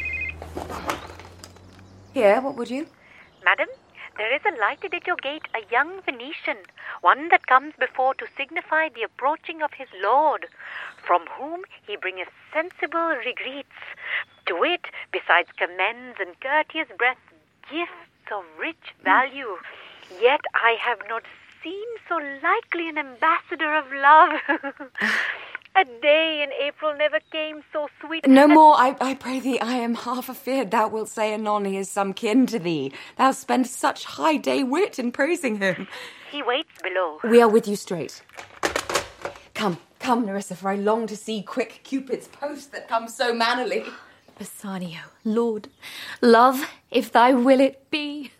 Here, what would you? Madam, there is a lighted at your gate a young Venetian, one that comes before to signify the approaching of his lord, from whom he bringeth sensible regrets. To wit, besides commends and courteous breath, gifts of rich value. Yet I have not seen so likely an ambassador of love. A day in April never came so sweet. No more, I, I pray thee, I am half afeard thou wilt say anon he is some kin to thee. Thou spend such high day wit in praising him. He waits below. We are with you straight. Come, come, Nerissa, for I long to see quick Cupid's post that comes so mannerly. Bassanio, Lord, love, if thy will it be.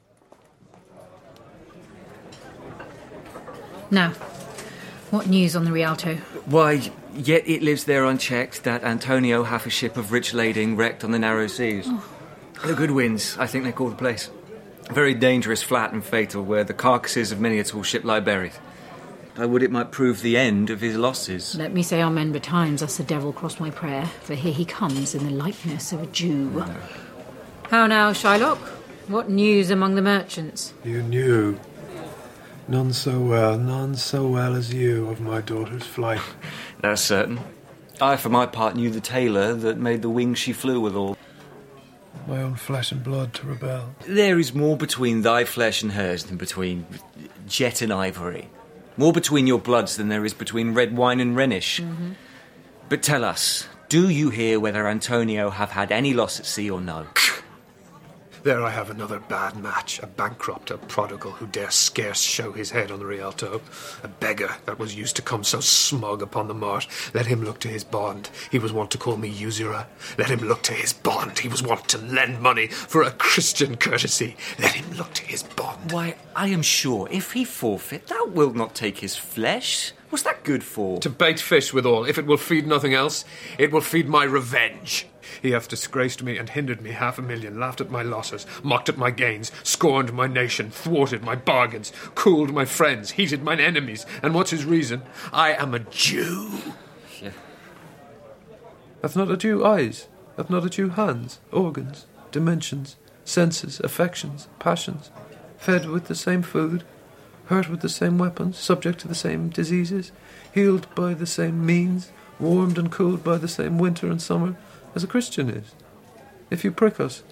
Now, what news on the Rialto? Why, yet it lives there unchecked that Antonio hath a ship of rich lading wrecked on the narrow seas. Oh. The good winds, I think they call the place. Very dangerous, flat and fatal, where the carcasses of many a tall ship lie buried. I would it might prove the end of his losses. Let me say amen betimes, thus the devil cross my prayer, for here he comes in the likeness of a Jew. No. How now, Shylock? What news among the merchants? You knew. None so well, none so well as you of my daughter's flight. That's certain. I, for my part, knew the tailor that made the wings she flew withal. My own flesh and blood to rebel. There is more between thy flesh and hers than between jet and ivory. More between your bloods than there is between red wine and Rhenish. Mm-hmm. But tell us, do you hear whether Antonio have had any loss at sea or no? There I have another bad match, a bankrupt, a prodigal who dare scarce show his head on the Rialto, a beggar that was used to come so smug upon the mart. Let him look to his bond. He was wont to call me usurer. Let him look to his bond. He was wont to lend money for a Christian courtesy. Let him look to his bond. Why, I am sure if he forfeit, thou wilt not take his flesh. What's that good for? To bait fish withal. If it will feed nothing else, it will feed my revenge. He hath disgraced me and hindered me half a million, laughed at my losses, mocked at my gains, scorned my nation, thwarted my bargains, cooled my friends, heated mine enemies. And what's his reason? I am a Jew. Yeah. Hath not a Jew eyes? Hath not a Jew hands, organs, dimensions, senses, affections, passions, fed with the same food, hurt with the same weapons, subject to the same diseases, healed by the same means, warmed and cooled by the same winter and summer, as a Christian is? If you prick us,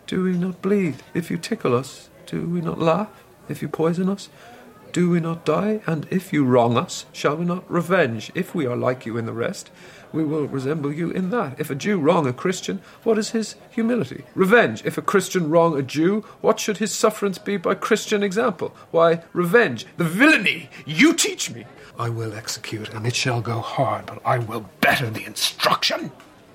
Do we not bleed if you tickle us? Do we not laugh if you poison us? Do we not die? And if you wrong us, shall we not revenge? If we are like you in the rest, we will resemble you in that. If a Jew wrong a Christian, what is his humility? Revenge. If a Christian wrong a Jew, what should his sufferance be by Christian example? Why, revenge. The villainy you teach me. I will execute, and it shall go hard, but I will better the instruction.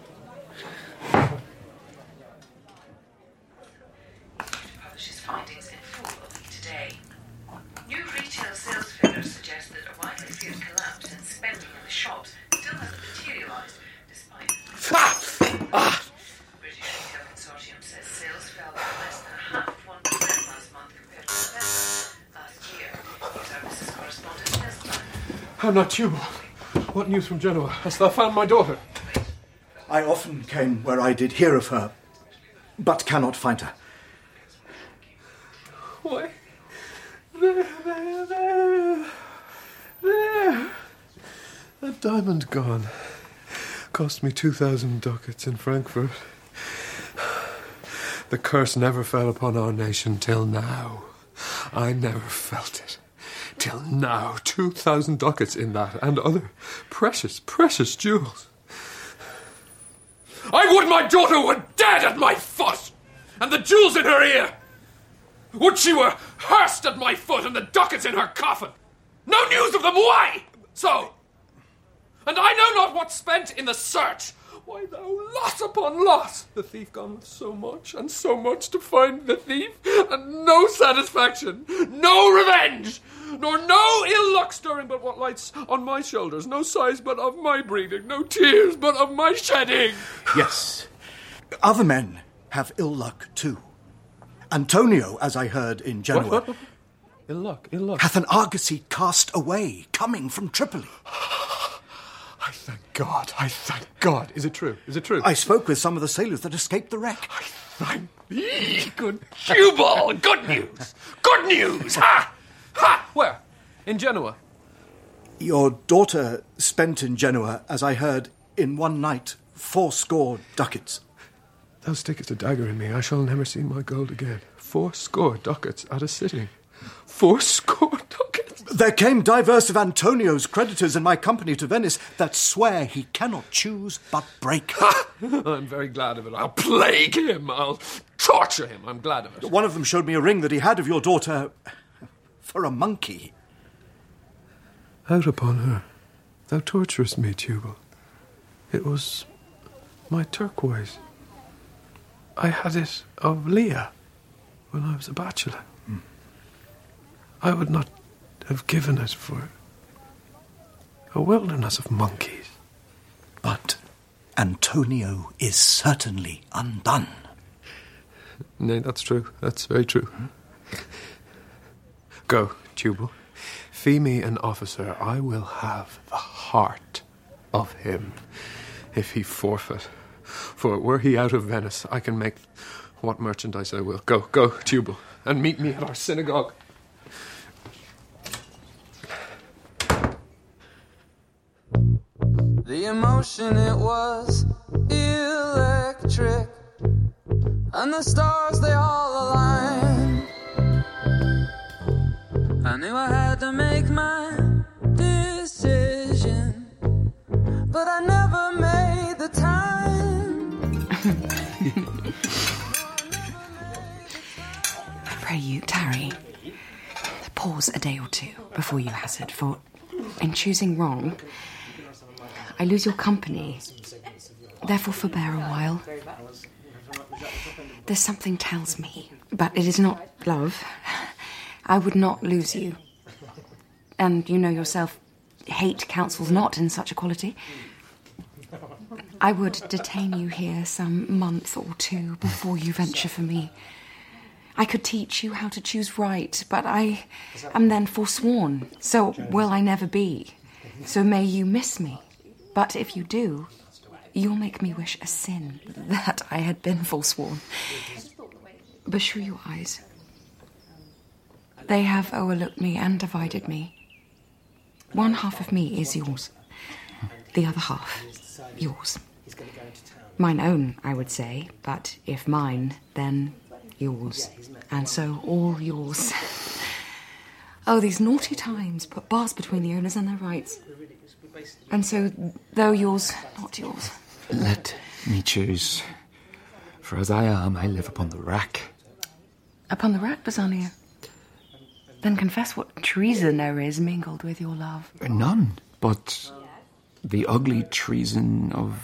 Publishes findings in full a week today. New retail sales figures suggest that a widely feared collapse in spending in the shops still hasn't materialised, despite... Ah! The British Retail Consortium says sales fell by less than half of one percent last month compared to November last year. News Services correspondent Nestor. How not you? What news from Genoa? Hast thou found my daughter? I often came where I did hear of her, but cannot find her. Why? There, there, there, there. A diamond gone. Cost me two thousand ducats in Frankfurt. The curse never fell upon our nation till now. I never felt it. Till now, two thousand ducats in that, and other precious, precious jewels. I would my daughter were dead at my foot, and the jewels in her ear. Would she were hearsed at my foot, and the ducats in her coffin. No news of them, why? So. And I know not what's spent in the search. Why, thou loss upon loss. The thief gone with so much, and so much to find the thief, and no satisfaction, no revenge, nor no ill luck stirring but what lights on my shoulders, no sighs but of my breathing, no tears but of my shedding. Yes. Other men have ill luck too. Antonio, as I heard in Genoa, What, what, what? Ill luck, ill luck. hath an argosy cast away, coming from Tripoli. I thank God, I thank God. Is it true? Is it true? I spoke with some of the sailors that escaped the wreck. I thank thee. Good Jubal, good news. Good news. Ha! Ha! Where? In Genoa? Your daughter spent in Genoa, as I heard, in one night, fourscore ducats. Thou stickest a dagger in me. I shall never see my gold again. Four score ducats at a sitting. Four score ducats? There came divers of Antonio's creditors in my company to Venice that swear he cannot choose but break. I'm very glad of it. I'll plague him. I'll torture him. I'm glad of it. One of them showed me a ring that he had of your daughter for a monkey. Out upon her. Thou torturest me, Tubal. It was my turquoise. I had it of Leah when I was a bachelor. Mm. I would not have given it for a wilderness of monkeys. But Antonio is certainly undone. Nay, that's true. That's very true. Hmm? Go, Tubal. Fee me an officer. I will have the heart of him if he forfeit. For were he out of Venice, I can make what merchandise I will. Go, go, Tubal, and meet me at our synagogue. The emotion, it was electric, and the stars, they all aligned. I knew I had to make my decision, but I never made the time. I pray you tarry. Pause a day or two before you hazard, for in choosing wrong, I lose your company. Therefore forbear a while. There's something tells me, but it is not love. I would not lose you. And you know yourself, hate counsels not in such equality. I would detain you here some month or two before you venture for me. I could teach you how to choose right, but I am then forsworn. So will I never be. So may you miss me. But if you do, you'll make me wish a sin that I had been forsworn. Beshrew your eyes. They have overlooked me and divided me. One half of me is yours. The other half, yours. Mine own, I would say, but if mine, then yours. And so all yours. Oh, these naughty times put bars between the owners and their rights. And so, though yours, not yours. Let me choose. For as I am, I live upon the rack. Upon the rack, Bassanio? Then confess what treason there is mingled with your love. None, but the ugly treason of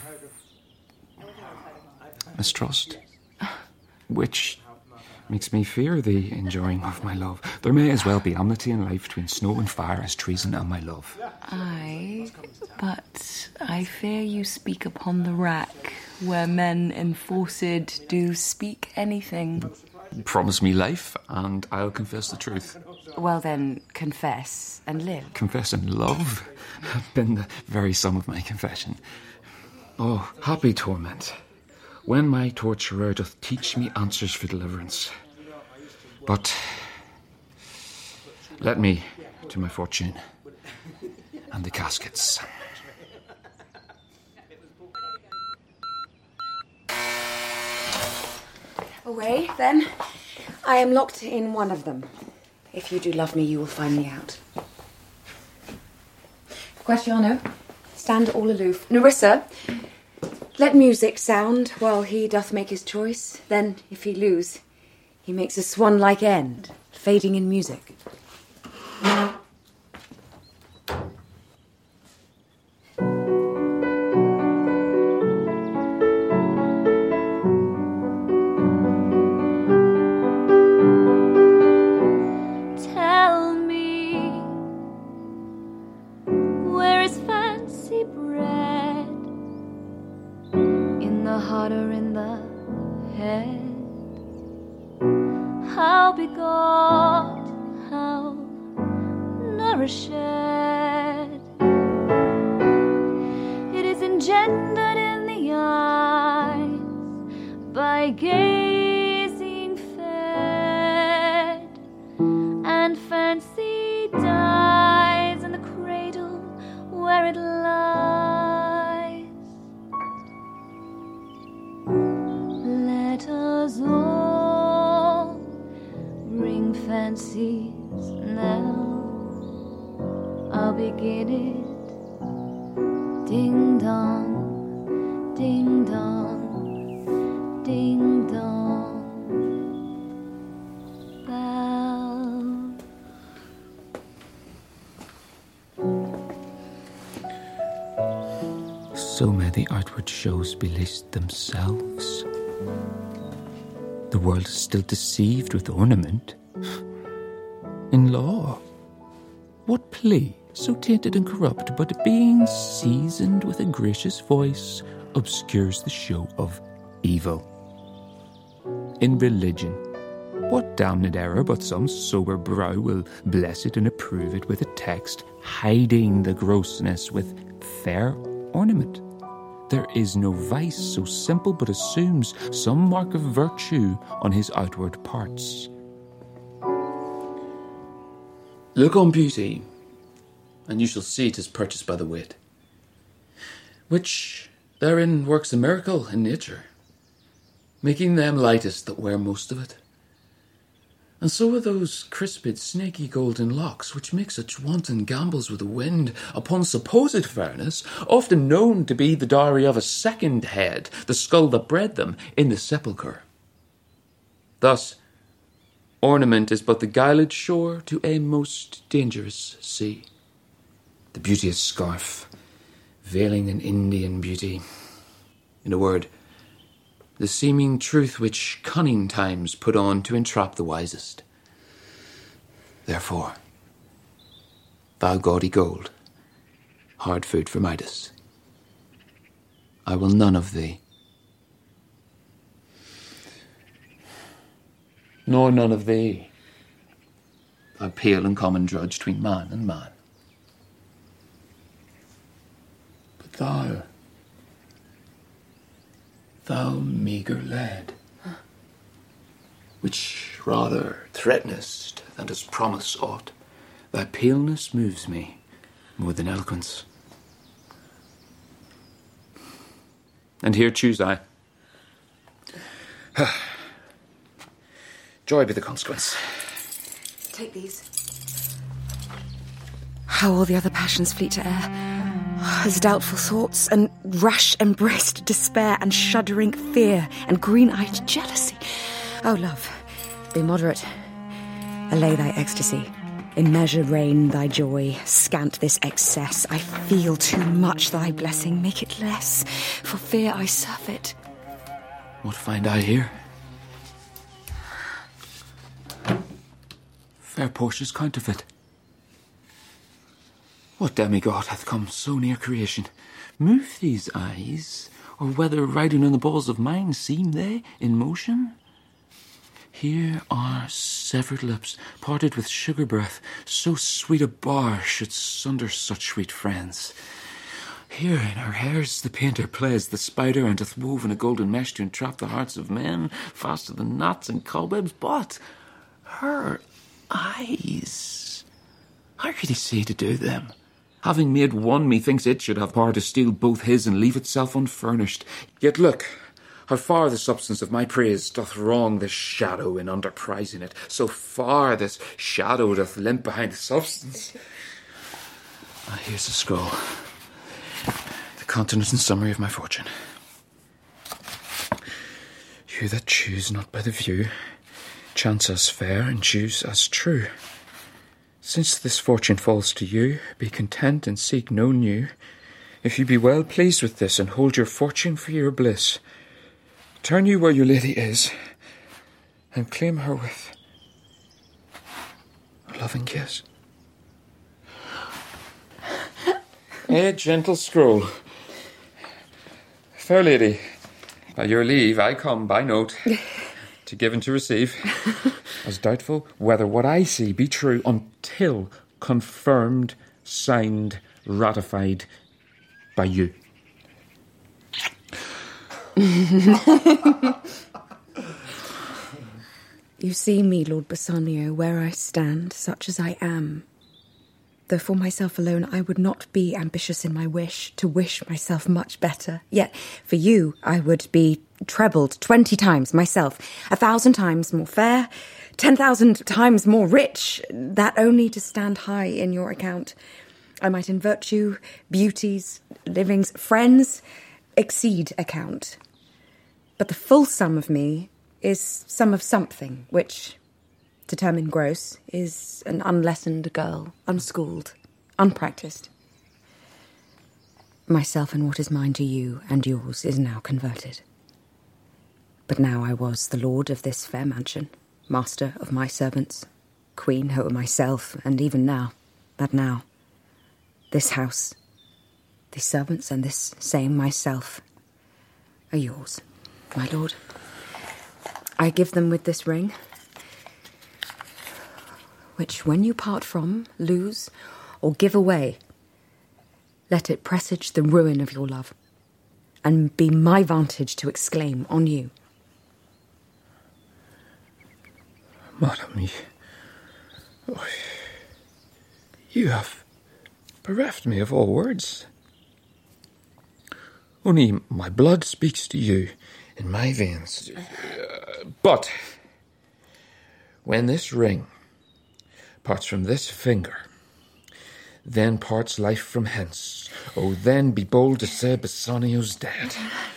mistrust, which makes me fear the enjoying of my love. There may as well be amity in life between snow and fire as treason and my love. Aye, but I fear you speak upon the rack, where men enforced do speak anything. Promise me life, and I'll confess the truth. Well then, confess and live. Confess and love have been the very sum of my confession. Oh, happy torment, when my torturer doth teach me answers for deliverance. But let me to my fortune and the caskets. Away, then. I am locked in one of them. If you do love me, you will find me out. Questiono, stand all aloof. Nerissa, let music sound while he doth make his choice. Then, if he lose, he makes a swan-like end, fading in music. Tell me, where is fancy bred? In the heart or in the head? How begot, how nourished? It is engendered in the eyes, by gazing fed, and fancy dies in the cradle where it lies. Let us all ring fancies now. I'll begin it. Ding dong, ding dong, ding dong. Bell. So may the outward shows belist themselves. The world is still deceived with ornament. In law, what plea so tainted and corrupt, but being seasoned with a gracious voice, obscures the show of evil? In religion, what damned error but some sober brow will bless it and approve it with a text, hiding the grossness with fair ornament? There is no vice so simple but assumes some mark of virtue on his outward parts. Look on beauty, and you shall see 'tis purchased by the wit, which therein works a miracle in nature, making them lightest that wear most of it. And so are those crisped, snaky golden locks, which make such wanton gambols with the wind upon supposed fairness, often known to be the dowry of a second head, the skull that bred them, in the sepulchre. Thus, ornament is but the guiled shore to a most dangerous sea. The beauteous scarf, veiling an Indian beauty. In a word, the seeming truth which cunning times put on to entrap the wisest. Therefore, thou gaudy gold, hard food for Midas, I will none of thee. Nor none of thee, thou pale and common drudge between man and man. But thou, thou meagre lad, which rather threatenest than dost promise aught, thy paleness moves me more than eloquence. And here choose I. Joy be the consequence. Take these. How all the other passions fleet to air. As doubtful thoughts, and rash embraced despair, and shuddering fear, and green-eyed jealousy. Oh, love, be moderate. Allay thy ecstasy. In measure reign thy joy. Scant this excess. I feel too much thy blessing. Make it less. For fear I surfeit. What find I here? Fair Portia's counterfeit. What demigod hath come so near creation? Move these eyes, or whether riding on the balls of mine seem they in motion? Here are severed lips, parted with sugar breath. So sweet a bar should sunder such sweet friends. Here in her hairs the painter plays the spider, and hath woven a golden mesh to entrap the hearts of men, faster than gnats and cobwebs. But her eyes, how could he say to do them? Having made one, methinks it should have power to steal both his and leave itself unfurnished. Yet look, how far the substance of my praise doth wrong this shadow in underprizing it. So far this shadow doth limp behind the substance. Ah, here's the scroll. The continent and summary of my fortune. You that choose not by the view, chance as fair and choose as true. Since this fortune falls to you, be content and seek no new. If you be well pleased with this, and hold your fortune for your bliss, turn you where your lady is, and claim her with a loving kiss. A gentle scroll. Fair lady, by your leave I come by note, to give and to receive, as doubtful whether what I see be true, until confirmed, signed, ratified by you. You see me, Lord Bassanio, where I stand, such as I am. Though for myself alone I would not be ambitious in my wish, to wish myself much better. Yet for you I would be trebled twenty times myself, a thousand times more fair, ten thousand times more rich, that only to stand high in your account. I might in virtue, beauties, livings, friends, exceed account. But the full sum of me is sum of something, which, determined gross, is an unlessoned girl, unschooled, unpractised. Myself and what is mine to you and yours is now converted. But now I was the lord of this fair mansion, master of my servants, queen over myself, and even now, that now, this house, these servants, and this same myself are yours, my lord. I give them with this ring, which when you part from, lose, or give away, let it presage the ruin of your love, and be my vantage to exclaim on you. Madam, oh, you have bereft me of all words. Only my blood speaks to you in my veins. Uh, but when this ring parts from this finger, then parts life from hence. Oh, then be bold to say Bassanio's dead.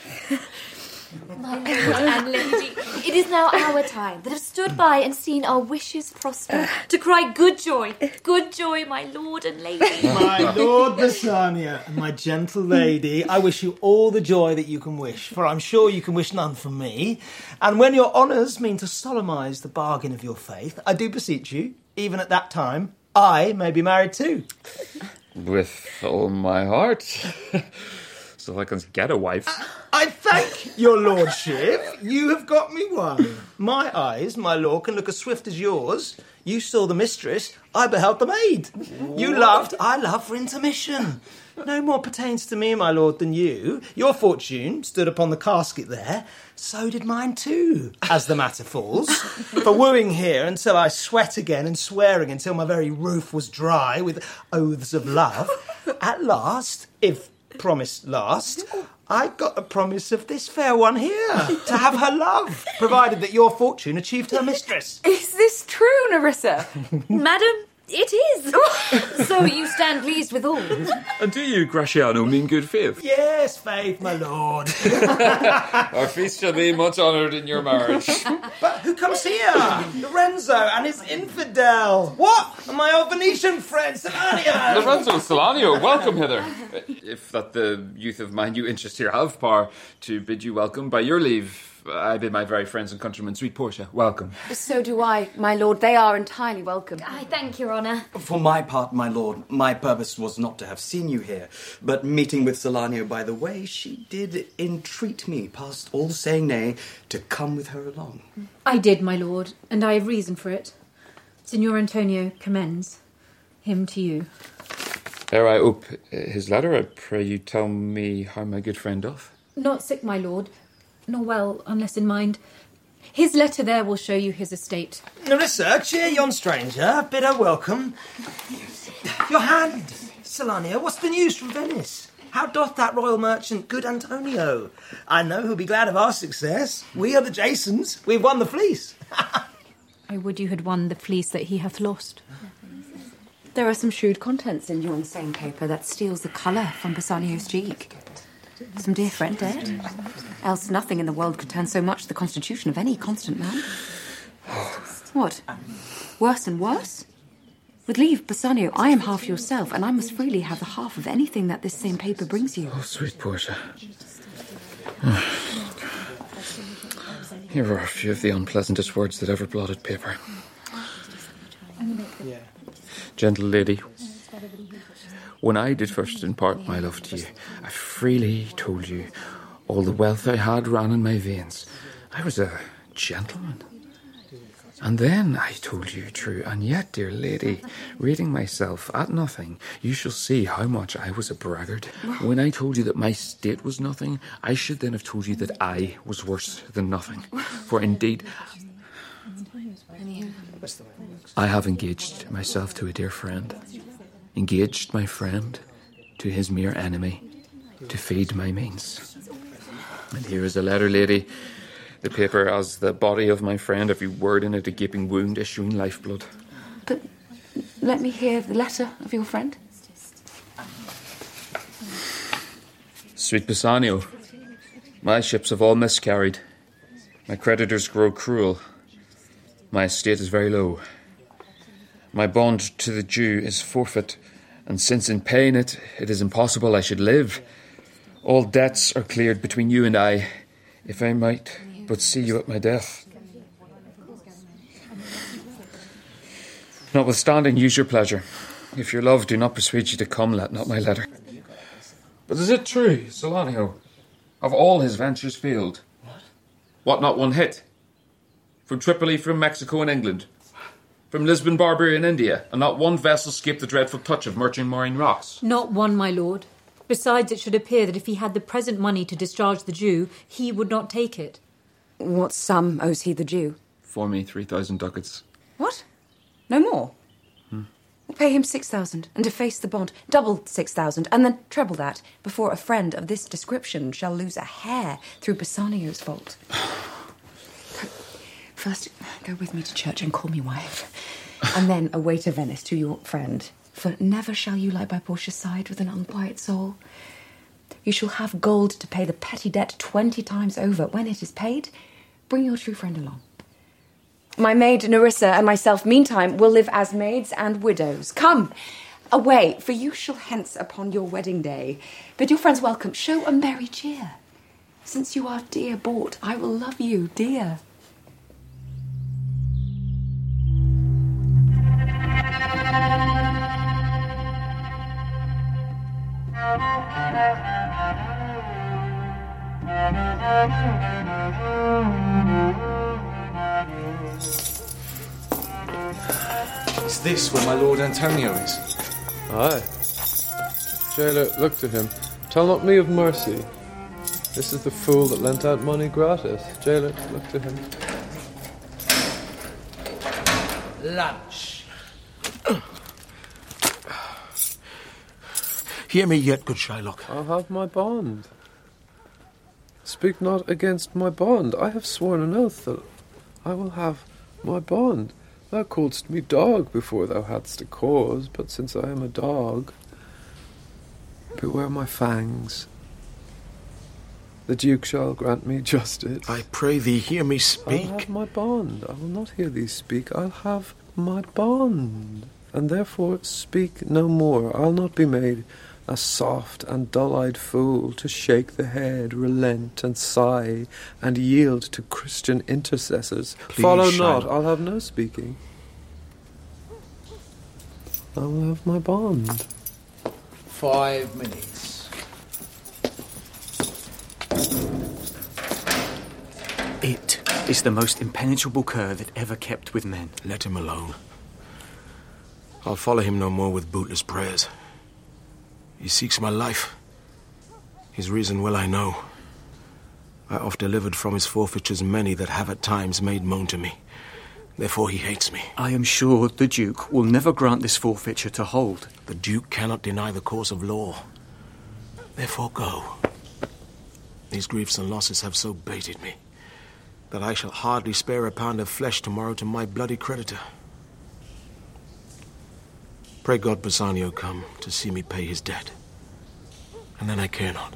My lord and lady, it is now our time that have stood by and seen our wishes prosper, to cry good joy, good joy, my lord and lady. My lord Bassanio and my gentle lady, I wish you all the joy that you can wish, for I'm sure you can wish none from me. And when your honours mean to solemnise the bargain of your faith, I do beseech you, even at that time, I may be married too. With all my heart. So I can get a wife. I thank your lordship. You have got me one. My eyes, my lord, can look as swift as yours. You saw the mistress, I beheld the maid. You loved, I love for intermission. No more pertains to me, my lord, than you. Your fortune stood upon the casket there. So did mine too, as the matter falls. For wooing here until I sweat again, and swearing until my very roof was dry with oaths of love. At last, if promised last, I got a promise of this fair one here to have her love, provided that your fortune achieved her mistress. Is this true, Nerissa? Madam, it is. So you stand pleased with all. And do you, Graciano, mean good faith? Yes, faith, my lord. Our feast shall be much honoured in your marriage. But who comes here? Lorenzo and his infidel. What? And my old Venetian friend, Salanio. Lorenzo Salanio, welcome hither. If that the youth of mine you interest here have power to bid you welcome, by your leave, I bid my very friends and countrymen, sweet Portia, welcome. So do I, my lord. They are entirely welcome. I thank your honour. For my part, my lord, my purpose was not to have seen you here, but meeting with Salanio by the way, she did entreat me, past all saying nay, to come with her along. I did, my lord, and I have reason for it. Signor Antonio commends him to you. Ere I ope his letter, I pray you tell me how my good friend doth. Not sick, my lord, nor well, unless in mind. His letter there will show you his estate. Nerissa, cheer yon stranger, bid her welcome. Your hand, Salanio, what's the news from Venice? How doth that royal merchant, good Antonio? I know he'll be glad of our success. We are the Jasons. We've won the fleece. I would you had won the fleece that he hath lost. There are some shrewd contents in yon same paper that steals the colour from Bassanio's cheek. Some dear friend dead. Else nothing in the world could turn so much the constitution of any constant man. What? Worse and worse? With leave, Bassanio, I am half yourself, and I must freely have the half of anything that this same paper brings you. Oh, sweet Portia. Here are a few of the unpleasantest words that ever blotted paper. Gentle lady, when I did first impart my love to you, I freely told you all the wealth I had ran in my veins. I was a gentleman. And then I told you true, and yet, dear lady, rating myself at nothing, you shall see how much I was a braggart. When I told you that my state was nothing, I should then have told you that I was worse than nothing. For indeed, I have engaged myself to a dear friend, engaged my friend to his mere enemy, to feed my means. And here is a letter, lady. The paper has the body of my friend, every word in it a gaping wound, issuing lifeblood. But let me hear the letter of your friend. Sweet Bassanio, my ships have all miscarried. My creditors grow cruel. My estate is very low. My bond to the Jew is forfeit, and since in paying it, it is impossible I should live, all debts are cleared between you and I, if I might but see you at my death. Notwithstanding, use your pleasure. If your love do not persuade you to come, let not my letter. But is it true, Salanio, of all his ventures failed? What? What, not one hit? From Tripoli, from Mexico and England, from Lisbon, Barbary and India, and not one vessel escaped the dreadful touch of merchant marine rocks? Not one, my lord. Besides, it should appear that if he had the present money to discharge the Jew, he would not take it. What sum owes he the Jew? For me, three thousand ducats. What? No more? Hmm. We'll pay him six thousand and deface the bond, double six thousand, and then treble that before a friend of this description shall lose a hair through Bassanio's fault. First, go with me to church and call me wife, and then away to Venice to your friend. For never shall you lie by Portia's side with an unquiet soul. You shall have gold to pay the petty debt twenty times over. When it is paid, bring your true friend along. My maid Nerissa and myself, meantime, will live as maids and widows. Come, away, for you shall hence upon your wedding day. Bid your friends welcome, show a merry cheer. Since you are dear bought, I will love you, dear. Is this where my Lord Antonio is? Aye. Jailer, look to him. Tell not me of mercy. This is the fool that lent out money gratis. Jailer, look to him. Lunch. Hear me yet, good Shylock. I'll have my bond. Speak not against my bond. I have sworn an oath that I will have my bond. Thou calledst me dog before thou hadst a cause, but since I am a dog, beware my fangs. The Duke shall grant me justice. I pray thee, hear me speak. I'll have my bond. I will not hear thee speak. I'll have my bond. And therefore speak no more. I'll not be made a soft and dull-eyed fool to shake the head, relent and sigh, and yield to Christian intercessors. Please, Follow Shiloh. not. I'll have no speaking. I will have my bond. Five minutes. It is the most impenetrable cur that ever kept with men. Let him alone. I'll follow him no more with bootless prayers. He seeks my life. His reason well I know. I oft delivered from his forfeitures many that have at times made moan to me. Therefore he hates me. I am sure the Duke will never grant this forfeiture to hold. The Duke cannot deny the course of law. Therefore go. These griefs and losses have so baited me that I shall hardly spare a pound of flesh tomorrow to my bloody creditor. Pray God Bassanio come to see me pay his debt, and then I care not.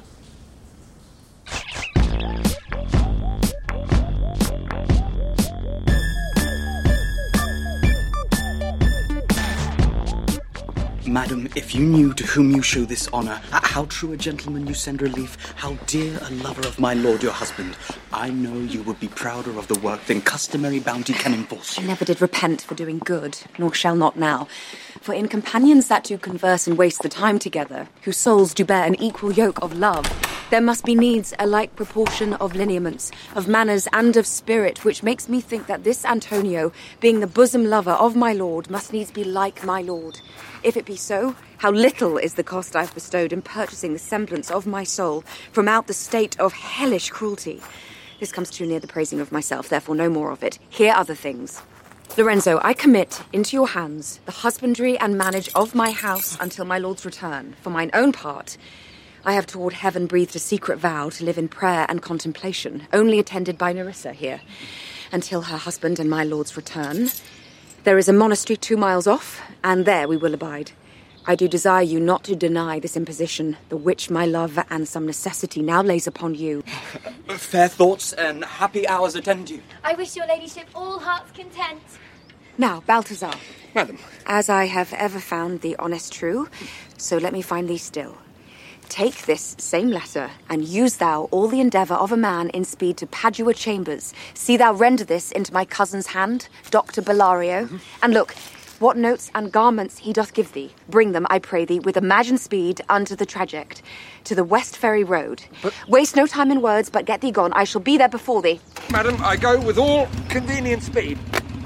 Madam, if you knew to whom you show this honour, how true a gentleman you send relief, how dear a lover of my lord your husband, I know you would be prouder of the work than customary bounty can enforce. I never did repent for doing good, nor shall not now. For in companions that do converse and waste the time together, whose souls do bear an equal yoke of love, there must be needs a like proportion of lineaments, of manners and of spirit, which makes me think that this Antonio, being the bosom lover of my lord, must needs be like my lord. If it be so, how little is the cost I've bestowed in purchasing the semblance of my soul from out the state of hellish cruelty. This comes too near the praising of myself, therefore no more of it. Here are the things. Lorenzo, I commit into your hands the husbandry and manage of my house until my lord's return. For mine own part, I have toward heaven breathed a secret vow to live in prayer and contemplation, only attended by Nerissa here, until her husband and my lord's return. There is a monastery two miles off, and there we will abide. I do desire you not to deny this imposition, the which my love and some necessity now lays upon you. Fair thoughts and happy hours attend you. I wish your ladyship all heart's content. Now, Balthazar. Madam. As I have ever found thee honest true, so let me find thee still. Take this same letter, and use thou all the endeavour of a man in speed to Padua chambers. See thou render this into my cousin's hand, Doctor Bellario. Mm-hmm. And look, what notes and garments he doth give thee. Bring them, I pray thee, with imagined speed unto the traject, to the West Ferry Road. But waste no time in words, but get thee gone. I shall be there before thee. Madam, I go with all convenient speed.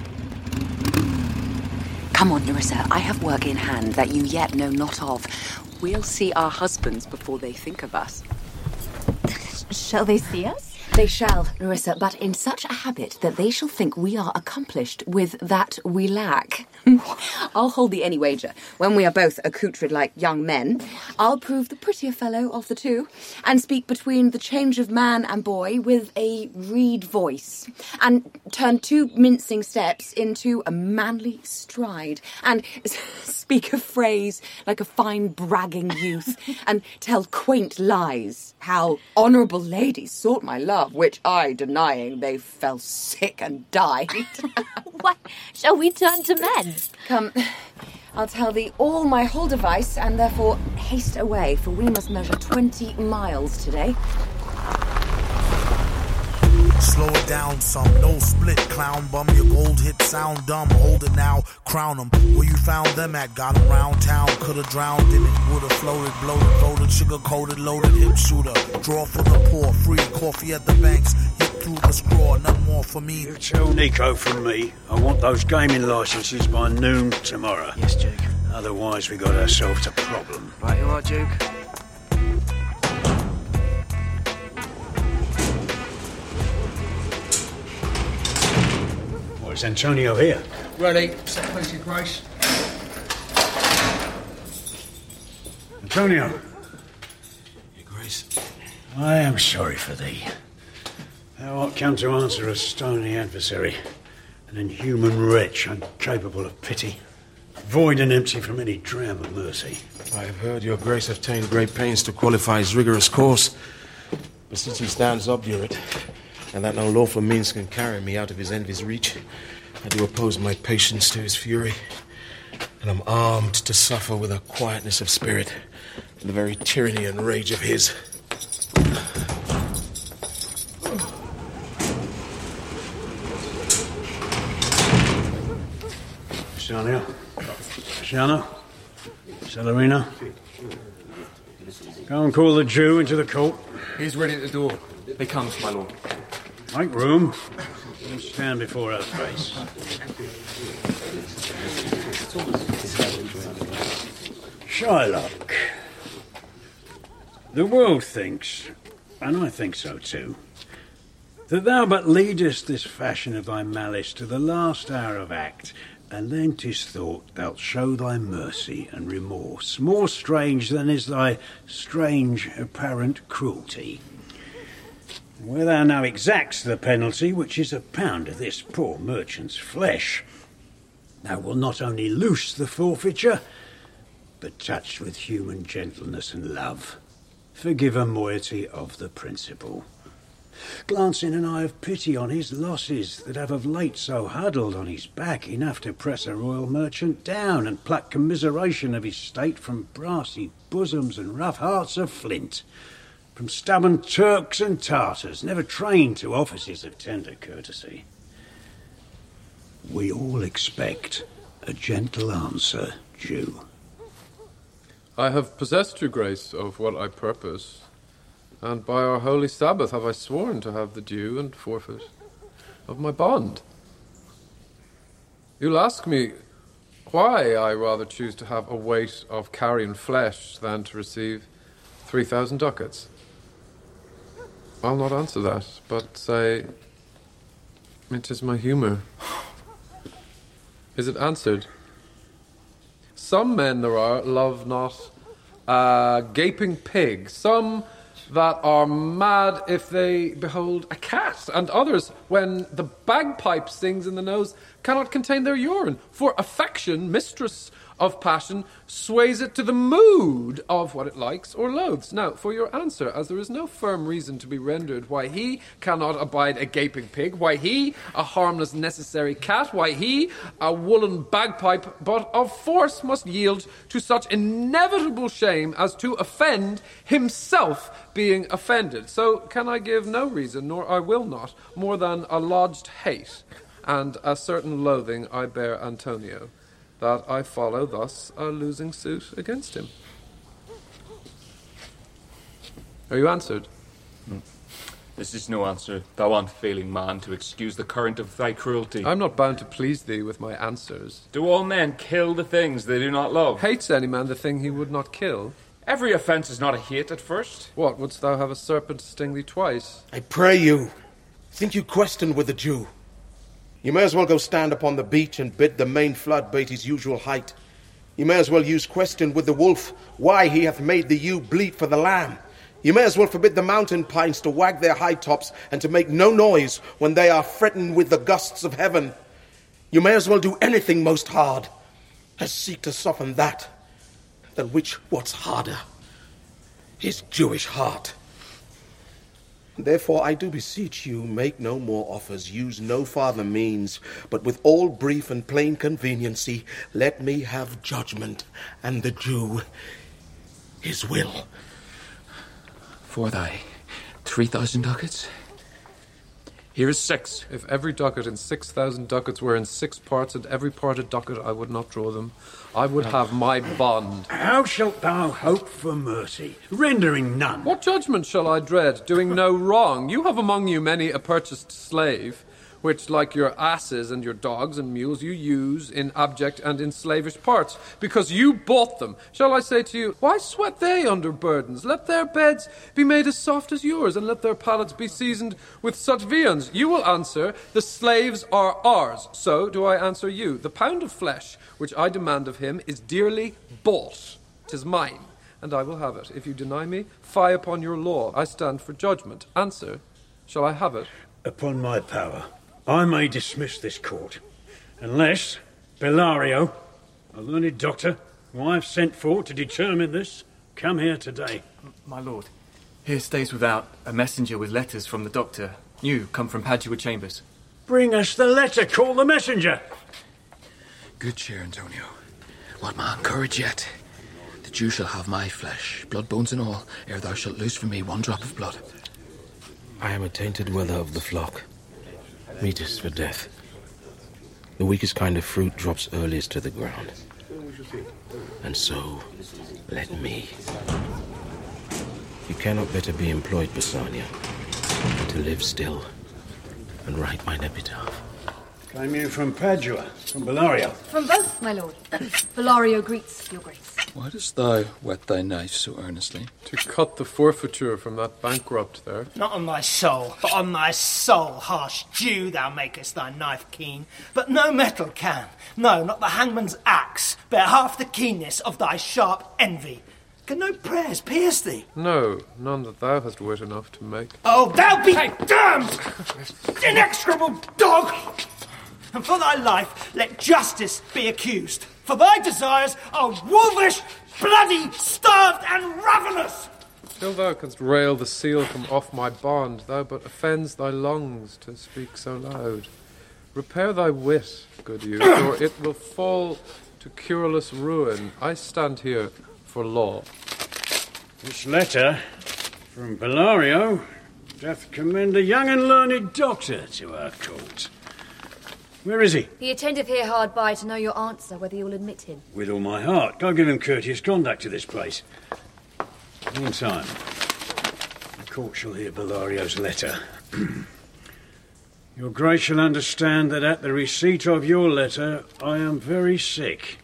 Come on, Nerissa, I have work in hand that you yet know not of. We'll see our husbands before they think of us. Shall they see us? They shall, Nerissa, but in such a habit that they shall think we are accomplished with that we lack. I'll hold thee any wager. When we are both accoutred like young men, I'll prove the prettier fellow of the two, and speak between the change of man and boy with a reed voice, and turn two mincing steps into a manly stride, and speak a phrase like a fine bragging youth, and tell quaint lies, how honourable ladies sought my love, which I, denying, they fell sick and died. Why, shall we turn to men? Come, I'll tell thee all my whole device, and therefore haste away, for we must measure twenty miles today. Slow it down some, no split, clown bum. Your gold hit sound dumb, hold it now, crown them. Where you found them at, got them round town. Could've drowned in it, would've floated, bloated, voted, sugar-coated, loaded, hip shooter. Draw for the poor, free coffee at the banks. Hit through the straw, none more for me. You tell Nico from me, I want those gaming licenses by noon tomorrow. Yes, Duke. Otherwise we got ourselves a problem. Right, you are, Duke. Is Antonio here? Ready. Set place, Your Grace. Antonio. Your Grace. I am sorry for thee. Thou art come to answer a stony adversary, an inhuman wretch incapable of pity, void and empty from any dram of mercy. I have heard your grace have taken great pains to qualify his rigorous course, but since he stands obdurate, and that no lawful means can carry me out of his envy's reach, I do oppose my patience to his fury, and am armed to suffer with a quietness of spirit the very tyranny and rage of his. Shania, Shana, Celerina, go and call the Jew into the court. He's ready at the door. He comes, my lord. Make room and stand before her face. Shylock, the world thinks, and I think so too, that thou but leadest this fashion of thy malice to the last hour of act, and then 'tis thought thou'lt show thy mercy and remorse, more strange than is thy strange apparent cruelty. Where thou now exacts the penalty, which is a pound of this poor merchant's flesh, thou wilt not only loose the forfeiture, but touched with human gentleness and love, forgive a moiety of the principal. Glancing an eye of pity on his losses that have of late so huddled on his back enough to press a royal merchant down and pluck commiseration of his state from brassy bosoms and rough hearts of flint, from stubborn Turks and Tartars never trained to offices of tender courtesy. We all expect a gentle answer, Jew. I have possessed your grace of what I purpose, and by our holy Sabbath have I sworn to have the due and forfeit of my bond. You'll ask me why I rather choose to have a weight of carrion flesh than to receive three thousand ducats. I'll not answer that, but say it is my humour. Is it answered? Some men there are love not a gaping pig, some that are mad if they behold a cat, and others, when the bagpipe sings in the nose, cannot contain their urine, for affection, mistress of passion, sways it to the mood of what it likes or loathes. Now, for your answer, as there is no firm reason to be rendered why he cannot abide a gaping pig, why he a harmless necessary cat, why he a woolen bagpipe, but of force must yield to such inevitable shame as to offend himself being offended. So can I give no reason, nor I will not, more than a lodged hate, and a certain loathing I bear Antonio, that I follow thus a losing suit against him. Are you answered? Mm. This is no answer, thou unfailing man, to excuse the current of thy cruelty. I'm not bound to please thee with my answers. Do all men kill the things they do not love? Hates any man the thing he would not kill? Every offence is not a hate at first. What, wouldst thou have a serpent sting thee twice? I pray you, think you question with the Jew. You may as well go stand upon the beach and bid the main flood bait his usual height. You may as well use question with the wolf, why he hath made the ewe bleat for the lamb. You may as well forbid the mountain pines to wag their high tops and to make no noise when they are fretting with the gusts of heaven. You may as well do anything most hard as seek to soften that, than which what's harder, his Jewish heart. Therefore I do beseech you, make no more offers, use no farther means, but with all brief and plain conveniency, let me have judgment, and the Jew his will. For thy three thousand ducats? Here is six. If every ducat and six thousand ducats were in six parts, and every part a ducat, I would not draw them. I would have my bond. How shalt thou hope for mercy, rendering none? What judgment shall I dread, doing no wrong? You have among you many a purchased slave, which, like your asses and your dogs and mules, you use in abject and in slavish parts, because you bought them. Shall I say to you, why sweat they under burdens? Let their beds be made as soft as yours, and let their palates be seasoned with such viands. You will answer, the slaves are ours. So do I answer you. The pound of flesh which I demand of him is dearly bought. 'Tis mine, and I will have it. If you deny me, fie upon your law. I stand for judgment. Answer. Shall I have it? Upon my power, I may dismiss this court, unless Bellario, a learned doctor, who I have sent for to determine this, come here today. My lord, here stays without a messenger with letters from the doctor. You come from Padua Chambers. Bring us the letter, call the messenger. Good cheer, Antonio. Let man courage yet. The Jew shall have my flesh, blood, bones and all, ere thou shalt loose from me one drop of blood. I am a tainted wether of the flock. Meat is for death. The weakest kind of fruit drops earliest to the ground. And so, let me. You cannot better be employed, Bassanio, to live still and write mine epitaph. Came you from Padua, from Bellario? From both, my lord. Bellario greets your grace. Why dost thou whet thy knife so earnestly? To cut the forfeiture from that bankrupt there. Not on thy soul, but on thy soul, harsh Jew, thou makest thy knife keen. But no metal can, no, not the hangman's axe, bear half the keenness of thy sharp envy. Can no prayers pierce thee? No, none that thou hast wit enough to make. Oh, thou be damned! Inexorable dog! And for thy life, let justice be accused. For thy desires are wolvish, bloody, starved, and ravenous. Till thou canst rail the seal from off my bond, thou but offends thy lungs to speak so loud. Repair thy wit, good youth, or it will fall to cureless ruin. I stand here for law. This letter from Bellario doth commend a young and learned doctor to our court. Where is he? He attendeth here hard by to know your answer, whether you'll admit him. With all my heart. Go give him courteous conduct to this place. Meantime, the court shall hear Bellario's letter. Your grace shall understand that at the receipt of your letter, I am very sick.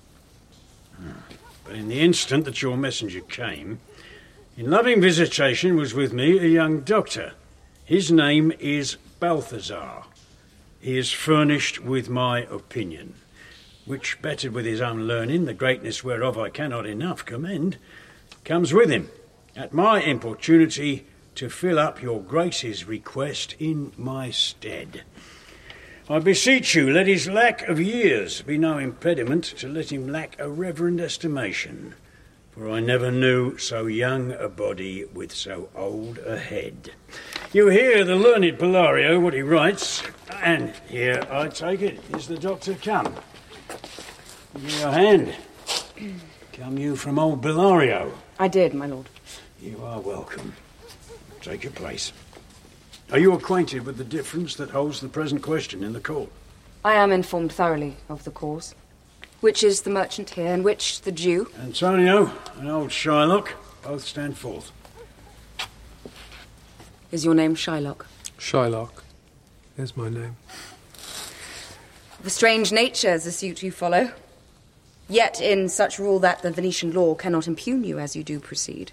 But in the instant that your messenger came, in loving visitation was with me a young doctor. His name is Balthazar. He is furnished with my opinion, which, bettered with his own learning, the greatness whereof I cannot enough commend, comes with him, at my importunity, to fill up your grace's request in my stead. I beseech you, let his lack of years be no impediment to let him lack a reverend estimation, for I never knew so young a body with so old a head. You hear the learned Bellario, what he writes, and here, I take it, is the doctor come. Give me your hand. Come you from old Bellario? I did, my lord. You are welcome. Take your place. Are you acquainted with the difference that holds the present question in the court? I am informed thoroughly of the cause. Which is the merchant here, and which the Jew? Antonio and old Shylock both stand forth. Is your name Shylock? Shylock is my name. Of a strange nature is the suit you follow. Yet in such rule that the Venetian law cannot impugn you as you do proceed.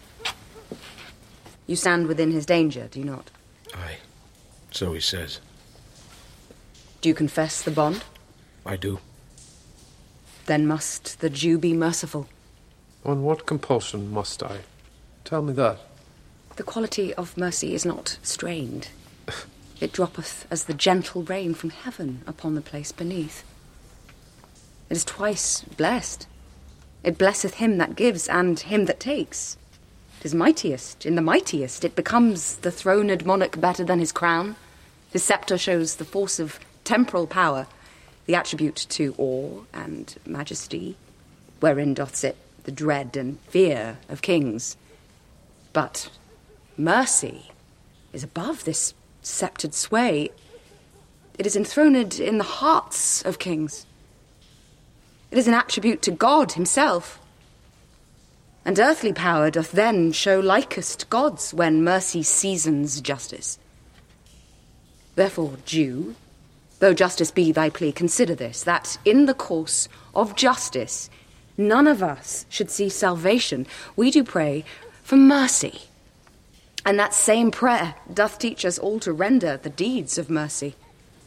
You stand within his danger, do you not? Aye, so he says. Do you confess the bond? I do. Then must the Jew be merciful. On what compulsion must I? Tell me that. The quality of mercy is not strained. It droppeth as the gentle rain from heaven upon the place beneath. It is twice blessed. It blesseth him that gives and him that takes. It is mightiest in the mightiest. It becomes the throned monarch better than his crown. His sceptre shows the force of temporal power, the attribute to awe and majesty, wherein doth sit the dread and fear of kings. But mercy is above this sceptred sway. It is enthroned in the hearts of kings. It is an attribute to God himself. And earthly power doth then show likest gods when mercy seasons justice. Therefore, Jew, though justice be thy plea, consider this, that in the course of justice none of us should see salvation. We do pray for mercy. And that same prayer doth teach us all to render the deeds of mercy.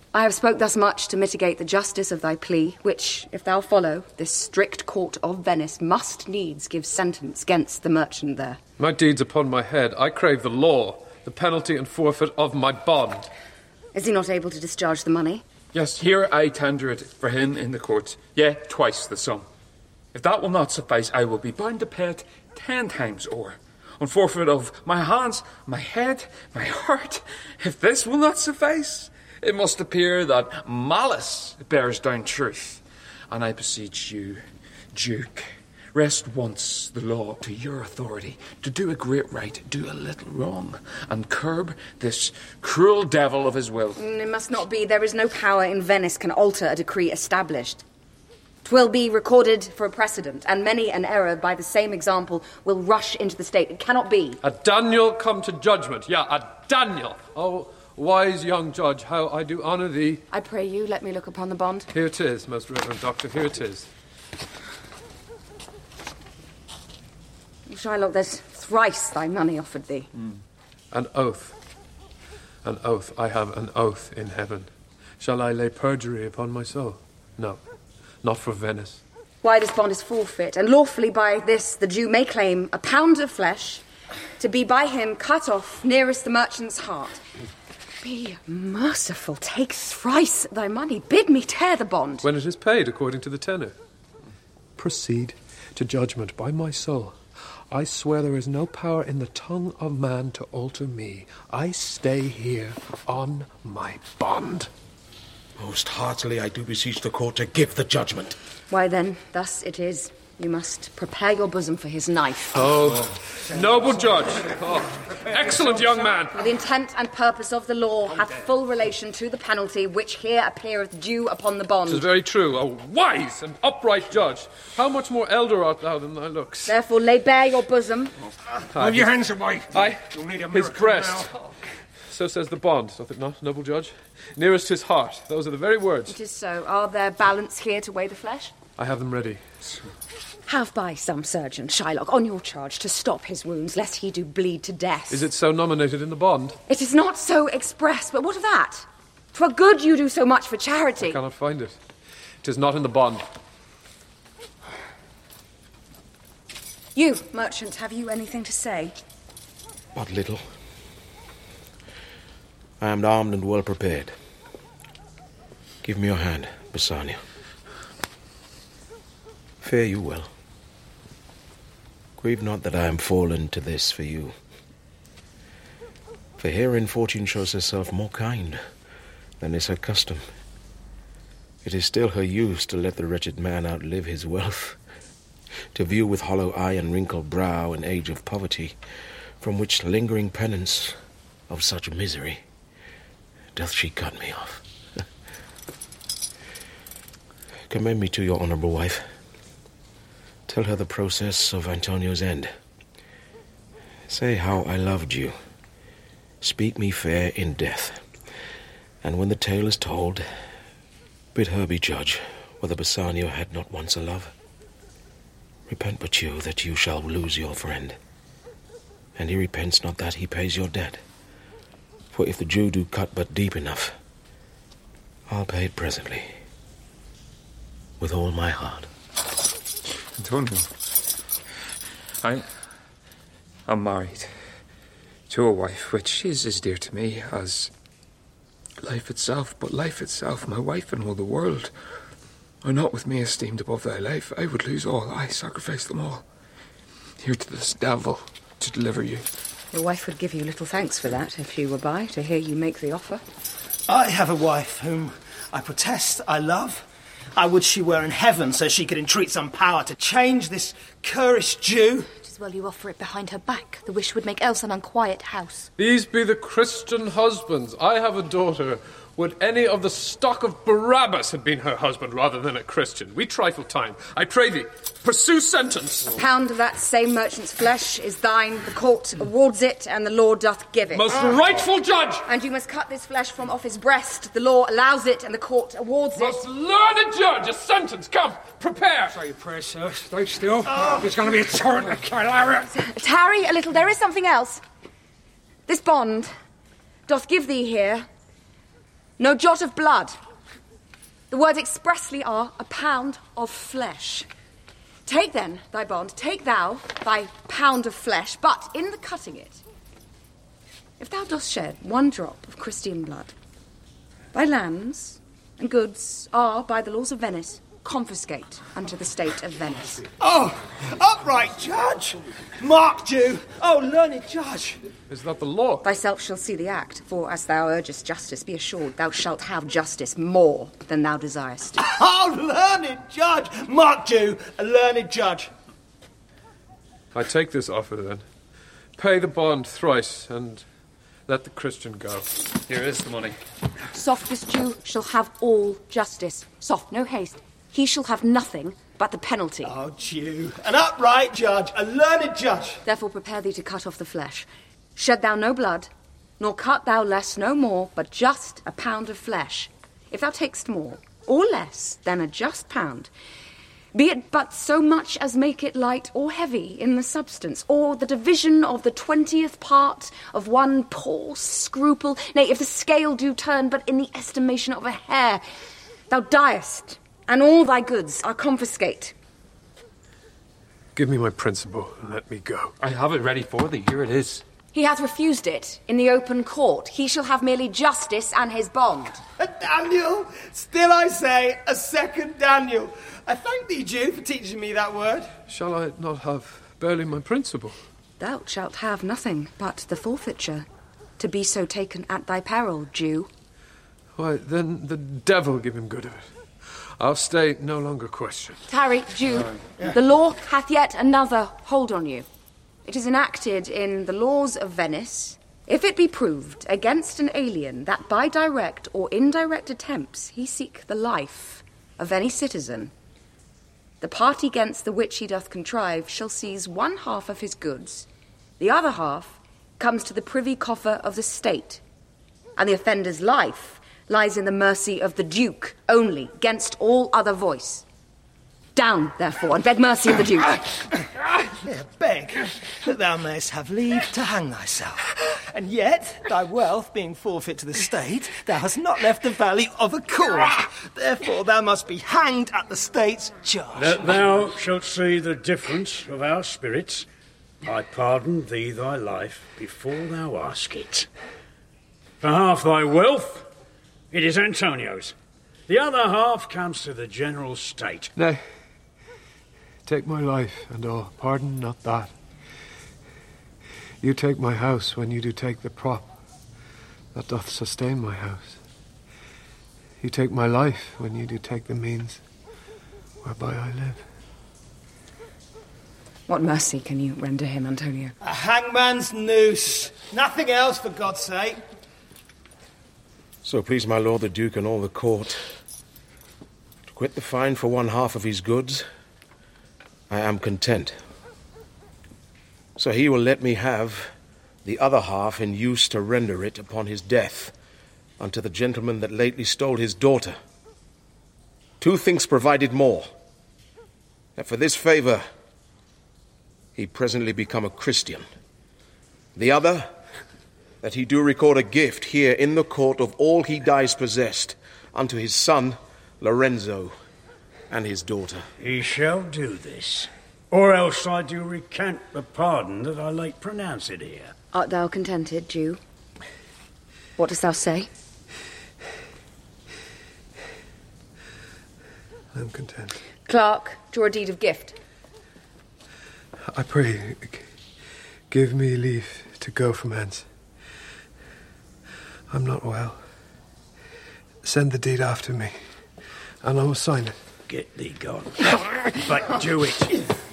I have spoke thus much to mitigate the justice of thy plea, which, if thou follow, this strict court of Venice must needs give sentence against the merchant there. My deeds upon my head, I crave the law, the penalty and forfeit of my bond. Is he not able to discharge the money? Yes, here I tender it for him in the court. Yea, twice the sum. If that will not suffice, I will be bound to pay it ten times o'er, on forfeit of my hands, my head, my heart. If this will not suffice, it must appear that malice bears down truth. And I beseech you, Duke, rest once the law to your authority, to do a great right, do a little wrong, and curb this cruel devil of his will. Mm, it must not be. There is no power in Venice can alter a decree established. 'Twill be recorded for a precedent, and many an error by the same example will rush into the state. It cannot be. A Daniel come to judgment. Yeah, a Daniel. Oh, wise young judge, how I do honour thee. I pray you, let me look upon the bond. Here it is, most reverend doctor, here it is. Shylock, there's thrice thy money offered thee. Mm. An oath. An oath. I have an oath in heaven. Shall I lay perjury upon my soul? No. Not for Venice. Why this bond is forfeit, and lawfully by this the Jew may claim a pound of flesh to be by him cut off nearest the merchant's heart. Be merciful, take thrice thy money, bid me tear the bond. When it is paid according to the tenor. Proceed to judgment by my soul. I swear there is no power in the tongue of man to alter me. I stay here on my bond. Most heartily I do beseech the court to give the judgment. Why then, thus it is. You must prepare your bosom for his knife. Oh, noble judge. Oh, excellent young man. For the intent and purpose of the law hath full relation to the penalty which here appeareth due upon the bond. 'Tis very true. A wise and upright judge. How much more elder art thou than thy looks? Therefore lay bare your bosom. Aye, your hands away. Aye, You'll need a his miracle breast. now. So says the bond, doth it not, noble judge? Nearest his heart. Those are the very words. It is so. Are there balance here to weigh the flesh? I have them ready. Have by some surgeon, Shylock, on your charge, to stop his wounds, lest he do bleed to death. Is it so nominated in the bond? It is not so expressed, but what of that? 'Twere good you do so much for charity. I cannot find it. It is not in the bond. You, merchant, have you anything to say? But little. I am armed and well prepared. Give me your hand, Bassanio. Fare you well. Grieve not that I am fallen to this for you. For herein fortune shows herself more kind than is her custom. It is still her use to let the wretched man outlive his wealth, to view with hollow eye and wrinkled brow an age of poverty, from which lingering penance of such misery doth she cut me off. Commend me to your honourable wife. Tell her the process of Antonio's end. Say how I loved you. Speak me fair in death. And when the tale is told, bid her be judge whether Bassanio had not once a love. Repent but you that you shall lose your friend. And he repents not that he pays your debt. For if the Jew do cut but deep enough, I'll pay it presently, with all my heart. Antonio, I am married to a wife which is as dear to me as life itself, but life itself, my wife and all the world, are not with me esteemed above thy life. I would lose all, I sacrifice them all, here to this devil to deliver you. Your wife would give you little thanks for that if she were by, to hear you make the offer. I have a wife whom I protest I love. I would she were in heaven so she could entreat some power to change this currish Jew. It is well you offer it behind her back. The wish would make else an unquiet house. These be the Christian husbands. I have a daughter. Would any of the stock of Barabbas have been her husband rather than a Christian? We trifle time. I pray thee, pursue sentence. A pound of that same merchant's flesh is thine. The court awards it, and the law doth give it. Most rightful judge! And you must cut this flesh from off his breast. The law allows it, and the court awards it. Most learned judge, a sentence. Come, prepare. Say your prayers, sir. Stay still. Oh. There's going to be a torrent of calavera. Tarry a little. There is something else. This bond doth give thee here no jot of blood. The words expressly are a pound of flesh. Take then thy bond, take thou thy pound of flesh, but in the cutting it, if thou dost shed one drop of Christian blood, thy lands and goods are, by the laws of Venice, confiscate unto the state of Venice. Oh, upright judge! Mark Jew! Oh, learned judge! Is that the law? Thyself shall see the act, for as thou urgest justice, be assured thou shalt have justice more than thou desirest. Oh, learned judge! Mark Jew, a learned judge. I take this offer, then. Pay the bond thrice, and let the Christian go. Here is the money. Softest Jew shall have all justice. Soft, no haste. He shall have nothing but the penalty. Oh, Jew, an upright judge, a learned judge. Therefore prepare thee to cut off the flesh. Shed thou no blood, nor cut thou less no more, but just a pound of flesh. If thou takest more, or less than a just pound, be it but so much as make it light or heavy in the substance, or the division of the twentieth part of one poor scruple, nay, if the scale do turn but in the estimation of a hair, thou diest, and all thy goods are confiscate. Give me my principal and let me go. I have it ready for thee. Here it is. He hath refused it in the open court. He shall have merely justice and his bond. A Daniel? Still I say, a second Daniel. I thank thee, Jew, for teaching me that word. Shall I not have barely my principal? Thou shalt have nothing but the forfeiture, to be so taken at thy peril, Jew. Why, then the devil give him good of it. I'll stay no longer questioned. Tarry, Jew. The law hath yet another hold on you. It is enacted in the laws of Venice, if it be proved against an alien that by direct or indirect attempts he seek the life of any citizen, the party against the which he doth contrive shall seize one half of his goods, the other half comes to the privy coffer of the state, and the offender's life lies in the mercy of the Duke only, against all other voice. Down, therefore, and beg mercy of the Duke. Here, beg that thou mayst have leave to hang thyself. And yet, thy wealth being forfeit to the state, thou hast not left the value of a cord. Therefore, thou must be hanged at the state's charge. That thou shalt see the difference of our spirits, I pardon thee thy life before thou ask it. For half thy wealth, it is Antonio's. The other half comes to the general state. Nay, take my life and all. Pardon not that. You take my house when you do take the prop that doth sustain my house. You take my life when you do take the means whereby I live. What mercy can you render him, Antonio? A hangman's noose. Nothing else, for God's sake. So please my lord the Duke and all the court, to quit the fine for one half of his goods, I am content. So he will let me have the other half in use to render it upon his death unto the gentleman that lately stole his daughter. Two things provided more, that for this favour he presently become a Christian. The other, that he do record a gift here in the court of all he dies possessed unto his son Lorenzo and his daughter. He shall do this, or else I do recant the pardon that I late pronounce it here. Art thou contented, Jew? What dost thou say? I am content. Clerk, draw a deed of gift. I pray, give me leave to go from hence. I'm not well. Send the deed after me, and I will sign it. Get thee gone. But do it.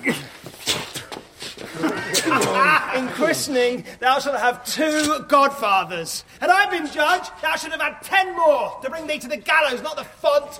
In christening, thou shalt have two godfathers. Had I been judge, thou should have had ten more to bring thee to the gallows, not the font.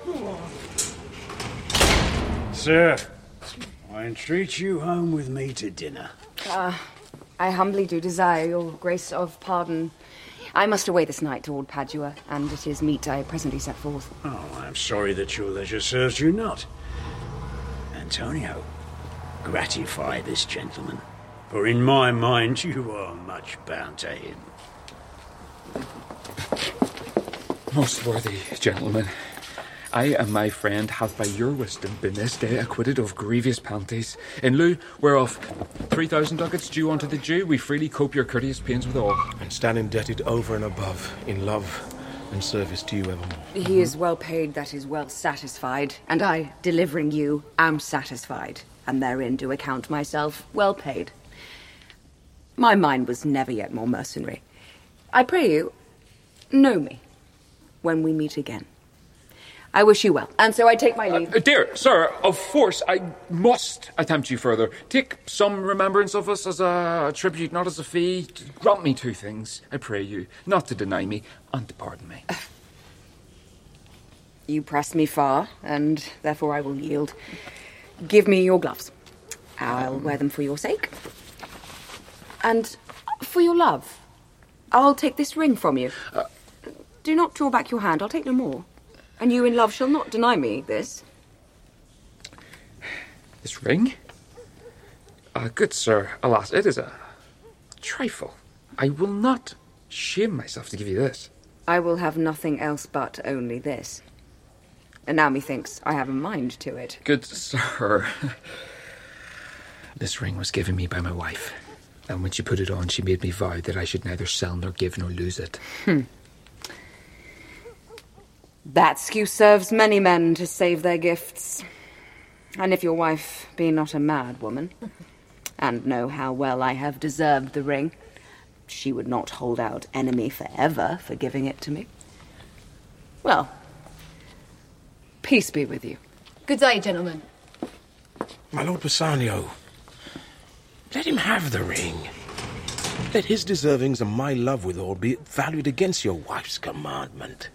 Sir, I entreat you home with me to dinner. Ah, uh, I humbly do desire your grace of pardon. I must away this night toward Padua, and it is meet I presently set forth. Oh, I am sorry that your leisure serves you not. Antonio, gratify this gentleman, for in my mind you are much bound to him. Most worthy gentlemen, I and my friend have by your wisdom been this day acquitted of grievous penalties. In lieu whereof three thousand ducats due unto the Jew, we freely cope your courteous pains withal. And stand indebted over and above in love and service to you evermore. He is well paid that is well satisfied, and I, delivering you, am satisfied, and therein do account myself well paid. My mind was never yet more mercenary. I pray you, know me when we meet again. I wish you well, and so I take my leave. Uh, dear sir, of force I must attempt you further. Take some remembrance of us as a tribute, not as a fee. Grant me two things, I pray you, not to deny me, and to pardon me. You press me far, and therefore I will yield. Give me your gloves. I'll wear them for your sake. And for your love, I'll take this ring from you. Uh, Do not draw back your hand, I'll take no more. And you in love shall not deny me this. This ring? Uh, good sir, alas, it is a trifle. I will not shame myself to give you this. I will have nothing else but only this. And now methinks I have a mind to it. Good sir, this ring was given me by my wife. And when she put it on, she made me vow that I should neither sell nor give nor lose it. Hmm. That skew serves many men to save their gifts. And if your wife be not a mad woman, and know how well I have deserved the ring, she would not hold out enemy forever for giving it to me. Well, peace be with you. Good day, gentlemen. My Lord Bassanio, let him have the ring. Let his deservings and my love withal be valued against your wife's commandment.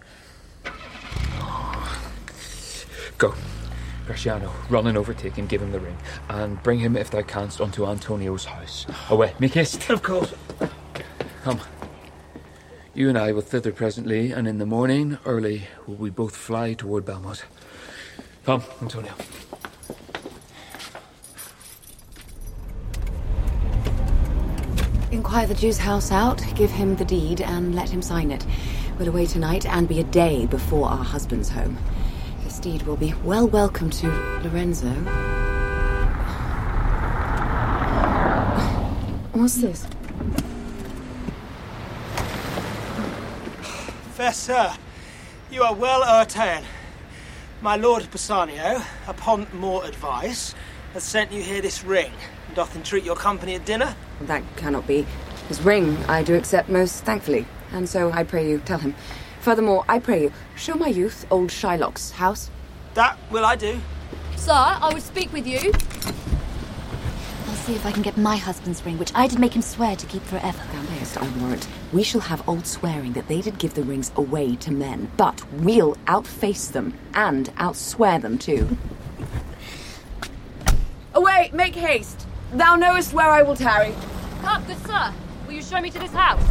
Go, Graciano, run and overtake him, give him the ring, and bring him, if thou canst, unto Antonio's house. Away, make haste. Of course. Come. You and I will thither presently, and in the morning, early, will we both fly toward Belmont. Come, Antonio. Inquire the Jew's house out, give him the deed, and let him sign it. We'll away tonight and be a day before our husband's home. This deed will be well welcome to Lorenzo. What's this? Fair sir, you are well o'erta'en. My Lord Bassanio, upon more advice, has sent you here this ring, and doth entreat your company at dinner. That cannot be. His ring I do accept most thankfully, and so I pray you tell him. Furthermore, I pray you, show my youth old Shylock's house. That will I do. Sir, I would speak with you. I'll see if I can get my husband's ring, which I did make him swear to keep forever. Thou mayest, I warrant. We shall have old swearing that they did give the rings away to men, but we'll outface them, and outswear them too. Away, make haste. Thou knowest where I will tarry. Come, good sir, will you show me to this house?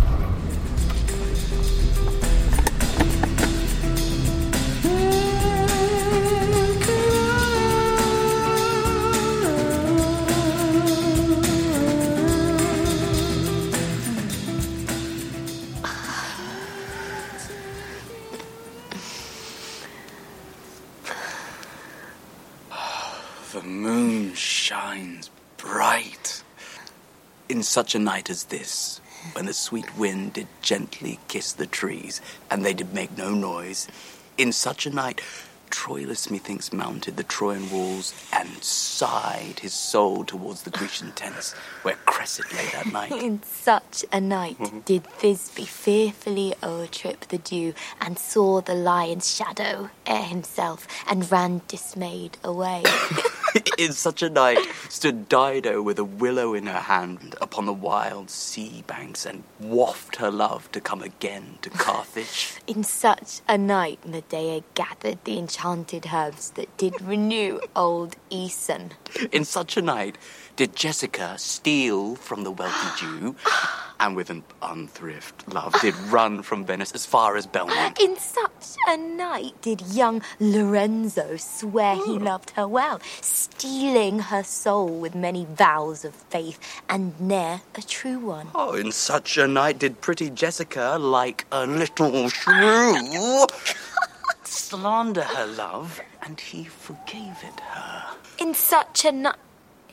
The moon shines bright. In such a night as this, when the sweet wind did gently kiss the trees, and they did make no noise, in such a night, Troilus methinks mounted the Trojan walls and sighed his soul towards the Grecian tents, where Cressid lay that night. In such a night mm-hmm. did Thisbe fearfully o'ertrip the dew, and saw the lion's shadow ere himself, and ran dismayed away. In such a night stood Dido with a willow in her hand upon the wild sea banks, and waft her love to come again to Carthage. In such a night Medea gathered the enchanted herbs that did renew old Aeson. In such a night did Jessica steal from the wealthy Jew and with an unthrift love did run from Venice as far as Belmont. In such a night did young Lorenzo swear he loved her well, stealing her soul with many vows of faith, and ne'er a true one. Oh, in such a night did pretty Jessica, like a little shrew, slander her love, and he forgave it her. In such a night...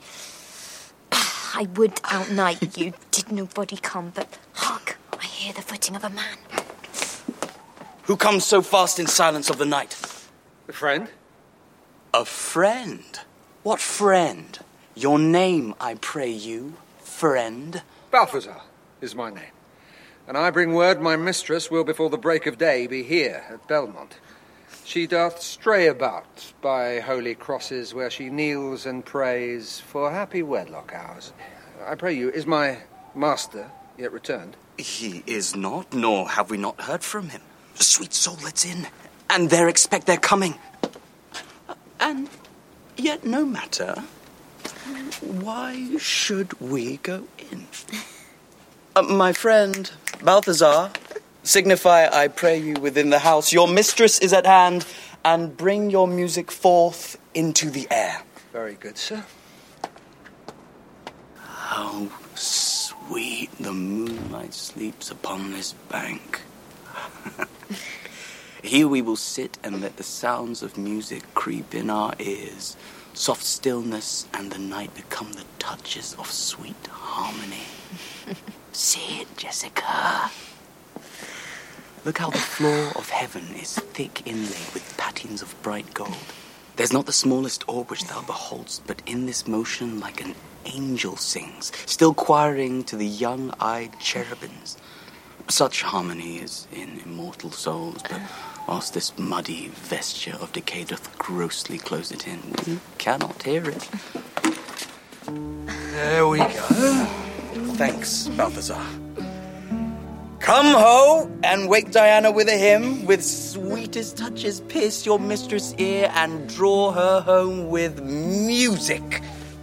I would outnight you, did nobody come, but hark, I hear the footing of a man. Who comes so fast in silence of the night? A friend? A friend? What friend? Your name, I pray you, friend. Balthazar is my name, and I bring word my mistress will before the break of day be here at Belmont. She doth stray about by holy crosses where she kneels and prays for happy wedlock hours. I pray you, is my master yet returned? He is not, nor have we not heard from him. Sweet soul, let's in, and there expect their coming. And yet no matter. Why should we go in? Uh, my friend, Balthazar, signify, I pray you, within the house, your mistress is at hand, and bring your music forth into the air. Very good, sir. How sweet the moonlight sleeps upon this bank. Here we will sit and let the sounds of music creep in our ears. Soft stillness and the night become the touches of sweet harmony. See it, Jessica. Look how the floor of heaven is thick inlaid with patines of bright gold. There's not the smallest orb which thou beholdst, but in this motion like an angel sings, still choiring to the young-eyed cherubims. Such harmony is in immortal souls, but whilst this muddy vesture of decay doth grossly close it in, we cannot hear it. There we go. Thanks, Balthazar. Come, ho, and wake Diana with a hymn, with sweetest touches pierce your mistress' ear, and draw her home with music.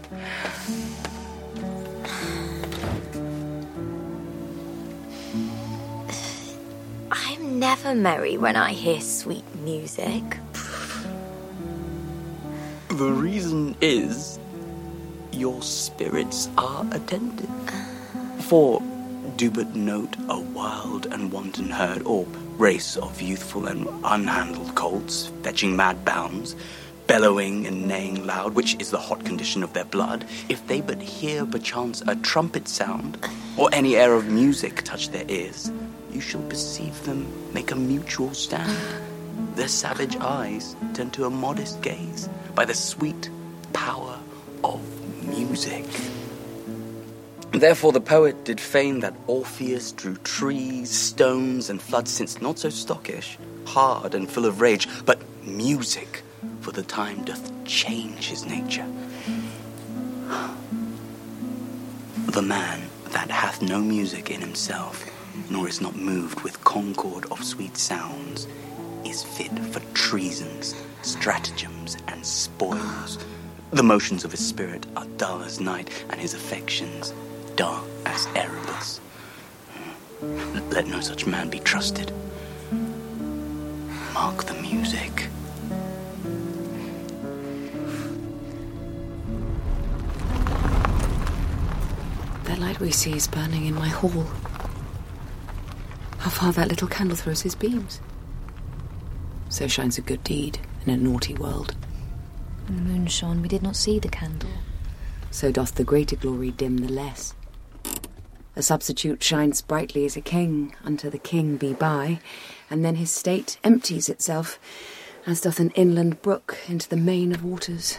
I'm never merry when I hear sweet music. The reason is your spirits are attentive. For do but note a wild and wanton herd, or race of youthful and unhandled colts, fetching mad bounds, bellowing and neighing loud, which is the hot condition of their blood. If they but hear perchance a trumpet sound, or any air of music touch their ears, you shall perceive them make a mutual stand. Their savage eyes turn to a modest gaze by the sweet power of music. Therefore the poet did feign that Orpheus drew trees, stones, and floods, since not so stockish, hard, and full of rage, but music for the time doth change his nature. The man that hath no music in himself, nor is not moved with concord of sweet sounds, is fit for treasons, stratagems, and spoils. The motions of his spirit are dull as night, and his affections dark as Erebus. Let no such man be trusted. Mark the music. That light we see is burning in my hall. How far that little candle throws his beams. So shines a good deed in a naughty world. When the moon shone, we did not see the candle. So doth the greater glory dim the less. A substitute shines brightly as a king, unto the king be by, and then his state empties itself, as doth an inland brook into the main of waters.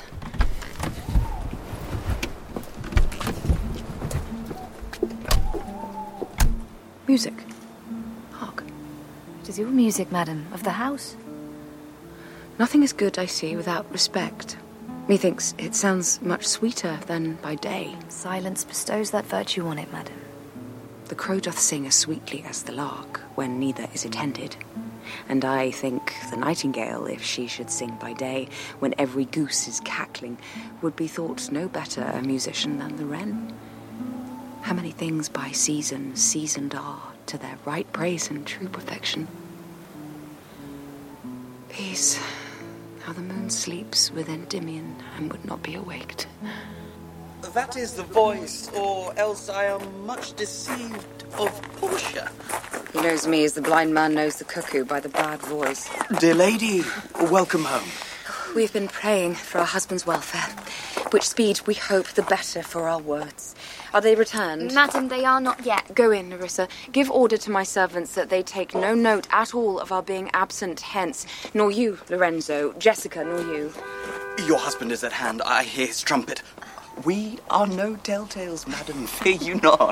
Music. Hark. It is your music, madam, of the house. Nothing is good, I see, without respect. Methinks it sounds much sweeter than by day. Silence bestows that virtue on it, madam. The crow doth sing as sweetly as the lark, when neither is attended. And I think the nightingale, if she should sing by day, when every goose is cackling, would be thought no better a musician than the wren. How many things by season seasoned are to their right praise and true perfection. Peace, how the moon sleeps with Endymion and would not be awaked. That is the voice, or else I am much deceived of Portia. He knows me as the blind man knows the cuckoo by the bad voice. Dear lady, welcome home. We've been praying for our husband's welfare, which speed we hope the better for our words. Are they returned? Madam, they are not yet. Go in, Nerissa. Give order to my servants that they take no note at all of our being absent hence. Nor you, Lorenzo, Jessica, nor you. Your husband is at hand. I hear his trumpet. We are no telltales, madam. Fear you not.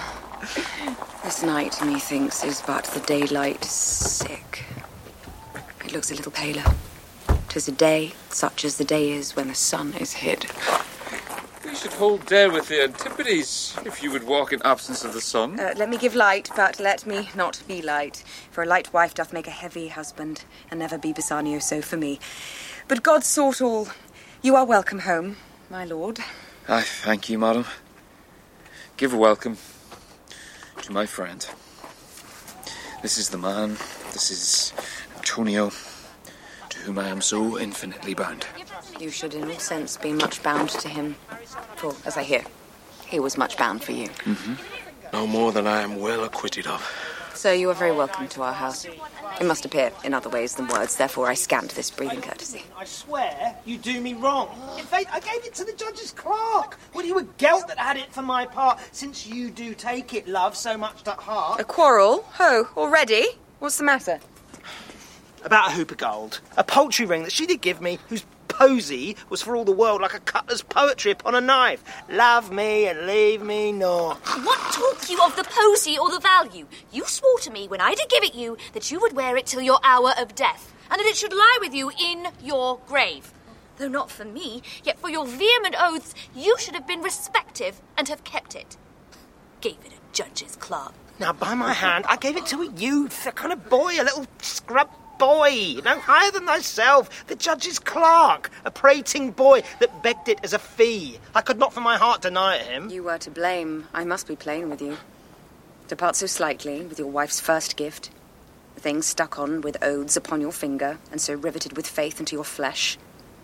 This night, methinks, is but the daylight sick. It looks a little paler. 'Tis a day such as the day is when the sun is hid. We should hold there with the Antipodes, if you would walk in absence of the sun. Uh, let me give light, but let me not be light. For a light wife doth make a heavy husband, and never be Bassanio so for me. But God sort all. You are welcome home, my lord. I thank you, madam. Give a welcome to my friend. This is the man, this is Antonio, to whom I am so infinitely bound. You should in all sense be much bound to him, for, as I hear, he was much bound for you. Mm-hmm. No more than I am well acquitted of. Sir, you are very welcome to our house. It must appear in other ways than words, therefore I scant this breathing courtesy. I swear you do me wrong. In fact, I gave it to the judge's clerk. Well, you were Gelt that had it for my part, since you do take it, love, so much to heart. A quarrel? Ho, already? What's the matter? About a hoop of gold. A poultry ring that she did give me, whose posy was for all the world like a cutler's poetry upon a knife. Love me and leave me not. What talk you of the posy or the value? You swore to me when I did give it you that you would wear it till your hour of death, and that it should lie with you in your grave. Though not for me, yet for your vehement oaths, you should have been respective and have kept it. Gave it a judge's clerk. Now, by my hand, I gave it to a youth, a kind of boy, a little scrub boy, no higher than thyself, the judge's clerk, a prating boy that begged it as a fee. I could not for my heart deny it him. You were to blame. I must be plain with you. To part so slightly with your wife's first gift, the thing stuck on with oaths upon your finger, and so riveted with faith into your flesh.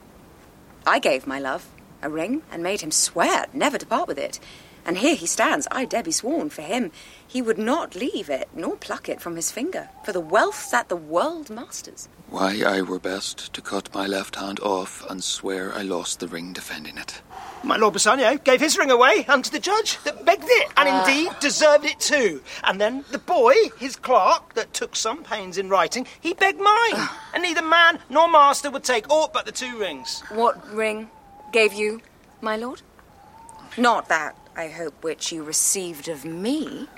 I gave my love a ring, and made him swear never to part with it. And here he stands, I dare be sworn for him. He would not leave it, nor pluck it from his finger, for the wealth that the world masters. Why, I were best to cut my left hand off and swear I lost the ring defending it. My Lord Bassanio gave his ring away unto the judge that begged it, and Uh. indeed deserved it too. And then the boy, his clerk, that took some pains in writing, he begged mine. And neither man nor master would take aught but the two rings. What ring gave you, my lord? Not that, I hope, which you received of me.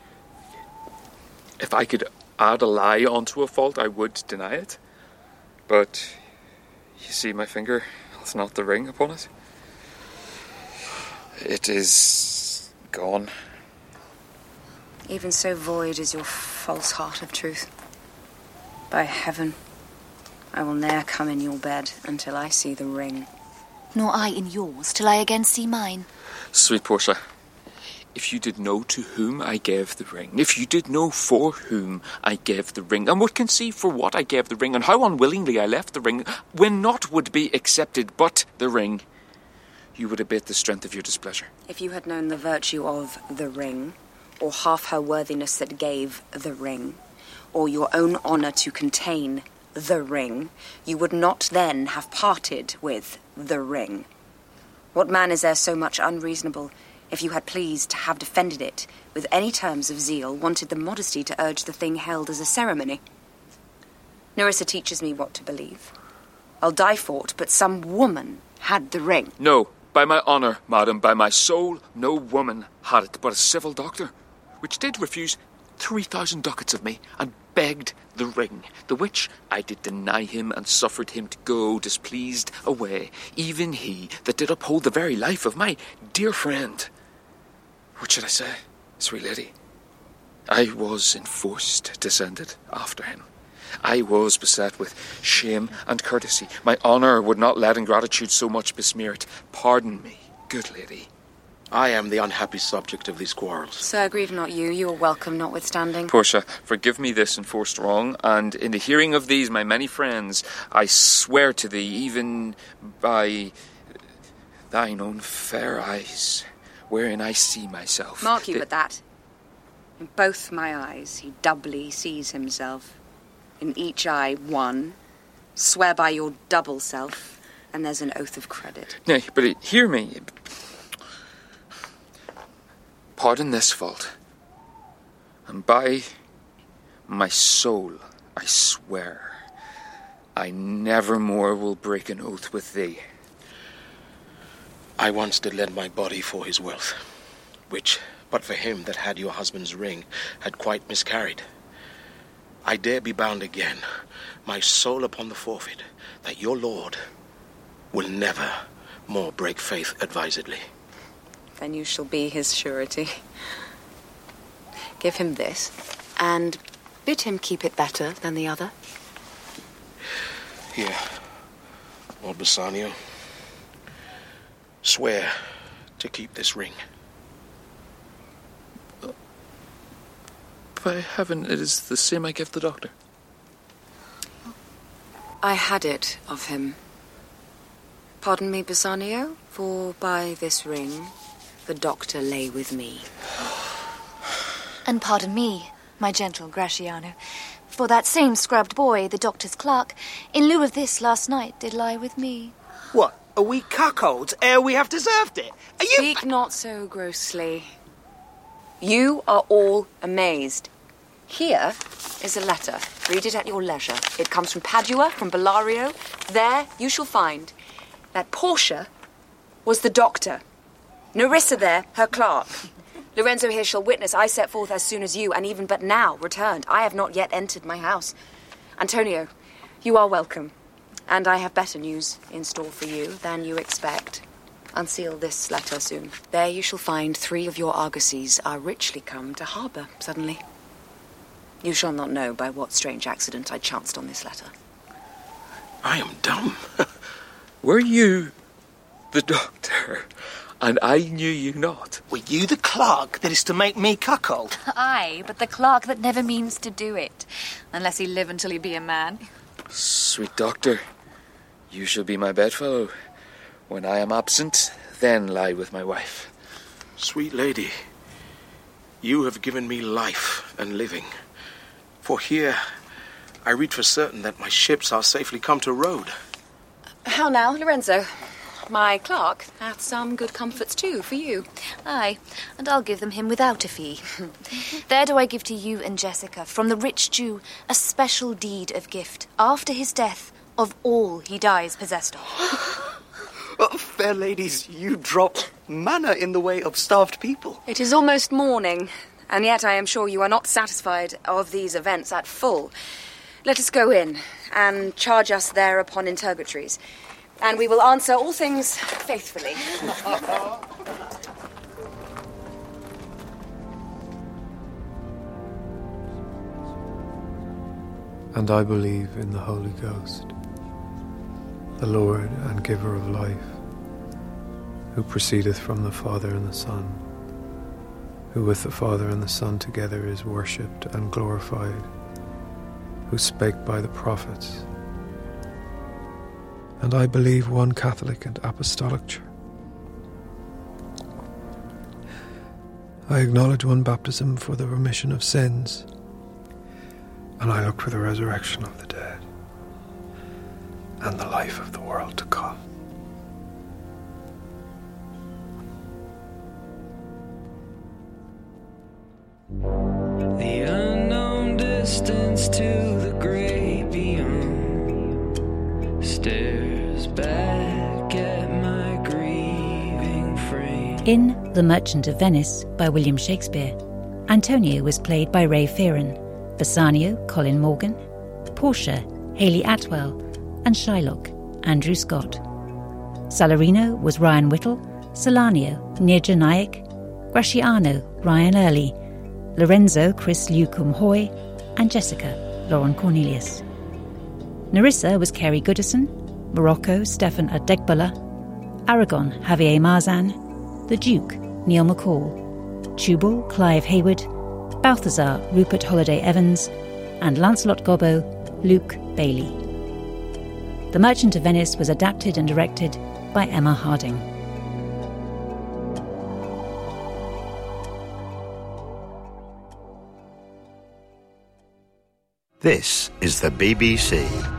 If I could add a lie onto a fault, I would deny it. But you see my finger? It's not the ring upon it. It is gone. Even so void is your false heart of truth. By heaven, I will ne'er come in your bed until I see the ring. Nor I in yours till I again see mine. Sweet Portia, if you did know to whom I gave the ring, if you did know for whom I gave the ring, and would conceive for what I gave the ring, and how unwillingly I left the ring, when naught would be accepted but the ring, you would abate the strength of your displeasure. If you had known the virtue of the ring, or half her worthiness that gave the ring, or your own honour to contain the ring, you would not then have parted with the ring. What man is there so much unreasonable, if you had pleased to have defended it with any terms of zeal, wanted the modesty to urge the thing held as a ceremony? Nerissa teaches me what to believe. I'll die for it, but some woman had the ring. No, by my honour, madam, by my soul, no woman had it, but a civil doctor, which did refuse three thousand ducats of me, and begged the ring, the which I did deny him, and suffered him to go displeased away, even he that did uphold the very life of my dear friend. What should I say, sweet lady? I was enforced to send it after him. I was beset with shame and courtesy. My honour would not let ingratitude so much besmear it. Pardon me, good lady. I am the unhappy subject of these quarrels. Sir, grieve not you. You are welcome, notwithstanding. Portia, forgive me this enforced wrong, and in the hearing of these, my many friends, I swear to thee, even by thine own fair eyes, wherein I see myself. Mark you that with that. In both my eyes he doubly sees himself. In each eye one. Swear by your double self, and there's an oath of credit. Nay, but uh, hear me. Pardon this fault, and by my soul I swear I never more will break an oath with thee. I once did lend my body for his wealth, which, but for him that had your husband's ring, had quite miscarried. I dare be bound again, my soul upon the forfeit, that your lord will never more break faith advisedly. Then you shall be his surety. Give him this, and bid him keep it better than the other. Here, Lord Bassanio, swear to keep this ring. By heaven, it is the same I gave the doctor. I had it of him. Pardon me, Bassanio, for by this ring the doctor lay with me. And pardon me, my gentle Gratiano, for that same scrubbed boy, the doctor's clerk, in lieu of this last night did lie with me. What, are we cuckolds ere we have deserved it? Are you... Speak not so grossly. You are all amazed. Here is a letter. Read it at your leisure. It comes from Padua, from Bellario. There you shall find that Portia was the doctor. Nerissa there, her clerk. Lorenzo here shall witness I set forth as soon as you, and even but now, returned. I have not yet entered my house. Antonio, you are welcome. And I have better news in store for you than you expect. Unseal this letter soon. There you shall find three of your argosies are richly come to harbour suddenly. You shall not know by what strange accident I chanced on this letter. I am dumb. Were you the doctor, and I knew you not? Were you the clerk that is to make me cuckold? Aye, but the clerk that never means to do it, unless he live until he be a man. Sweet doctor, you shall be my bedfellow. When I am absent, then lie with my wife. Sweet lady, you have given me life and living. For here, I read for certain that my ships are safely come to road. How now, Lorenzo? My clerk hath some good comforts too for you. Aye, and I'll give them him without a fee. There do I give to you and Jessica, from the rich Jew, a special deed of gift, after his death, of all he dies possessed of. Oh, fair ladies, you drop manna in the way of starved people. It is almost morning, and yet I am sure you are not satisfied of these events at full. Let us go in, and charge us there upon interrogatories, and we will answer all things faithfully. And I believe in the Holy Ghost, the Lord and giver of life, who proceedeth from the Father and the Son, who with the Father and the Son together is worshipped and glorified, who spake by the prophets. And I believe one Catholic and Apostolic Church. I acknowledge one baptism for the remission of sins, and I look for the resurrection of the dead and the life of the world to come. The unknown distance to the great beyond stares back at my grieving frame. In The Merchant of Venice by William Shakespeare, Antonio was played by Ray Fearon, Bassanio, Colin Morgan, Portia, Hayley Atwell, and Shylock, Andrew Scott. Salarino was Ryan Whittle, Salanio, Nirja Nayak, Gratiano, Ryan Early, Lorenzo, Chris Lukum Hoy, and Jessica, Lauren Cornelius. Nerissa was Kerry Goodison, Morocco, Stefan Adegbola, Aragon, Javier Marzan, the Duke, Neil McCall, Tubal, Clive Hayward, Balthazar, Rupert Holiday Evans, and Lancelot Gobbo, Luke Bailey. The Merchant of Venice was adapted and directed by Emma Harding. This is the B B C.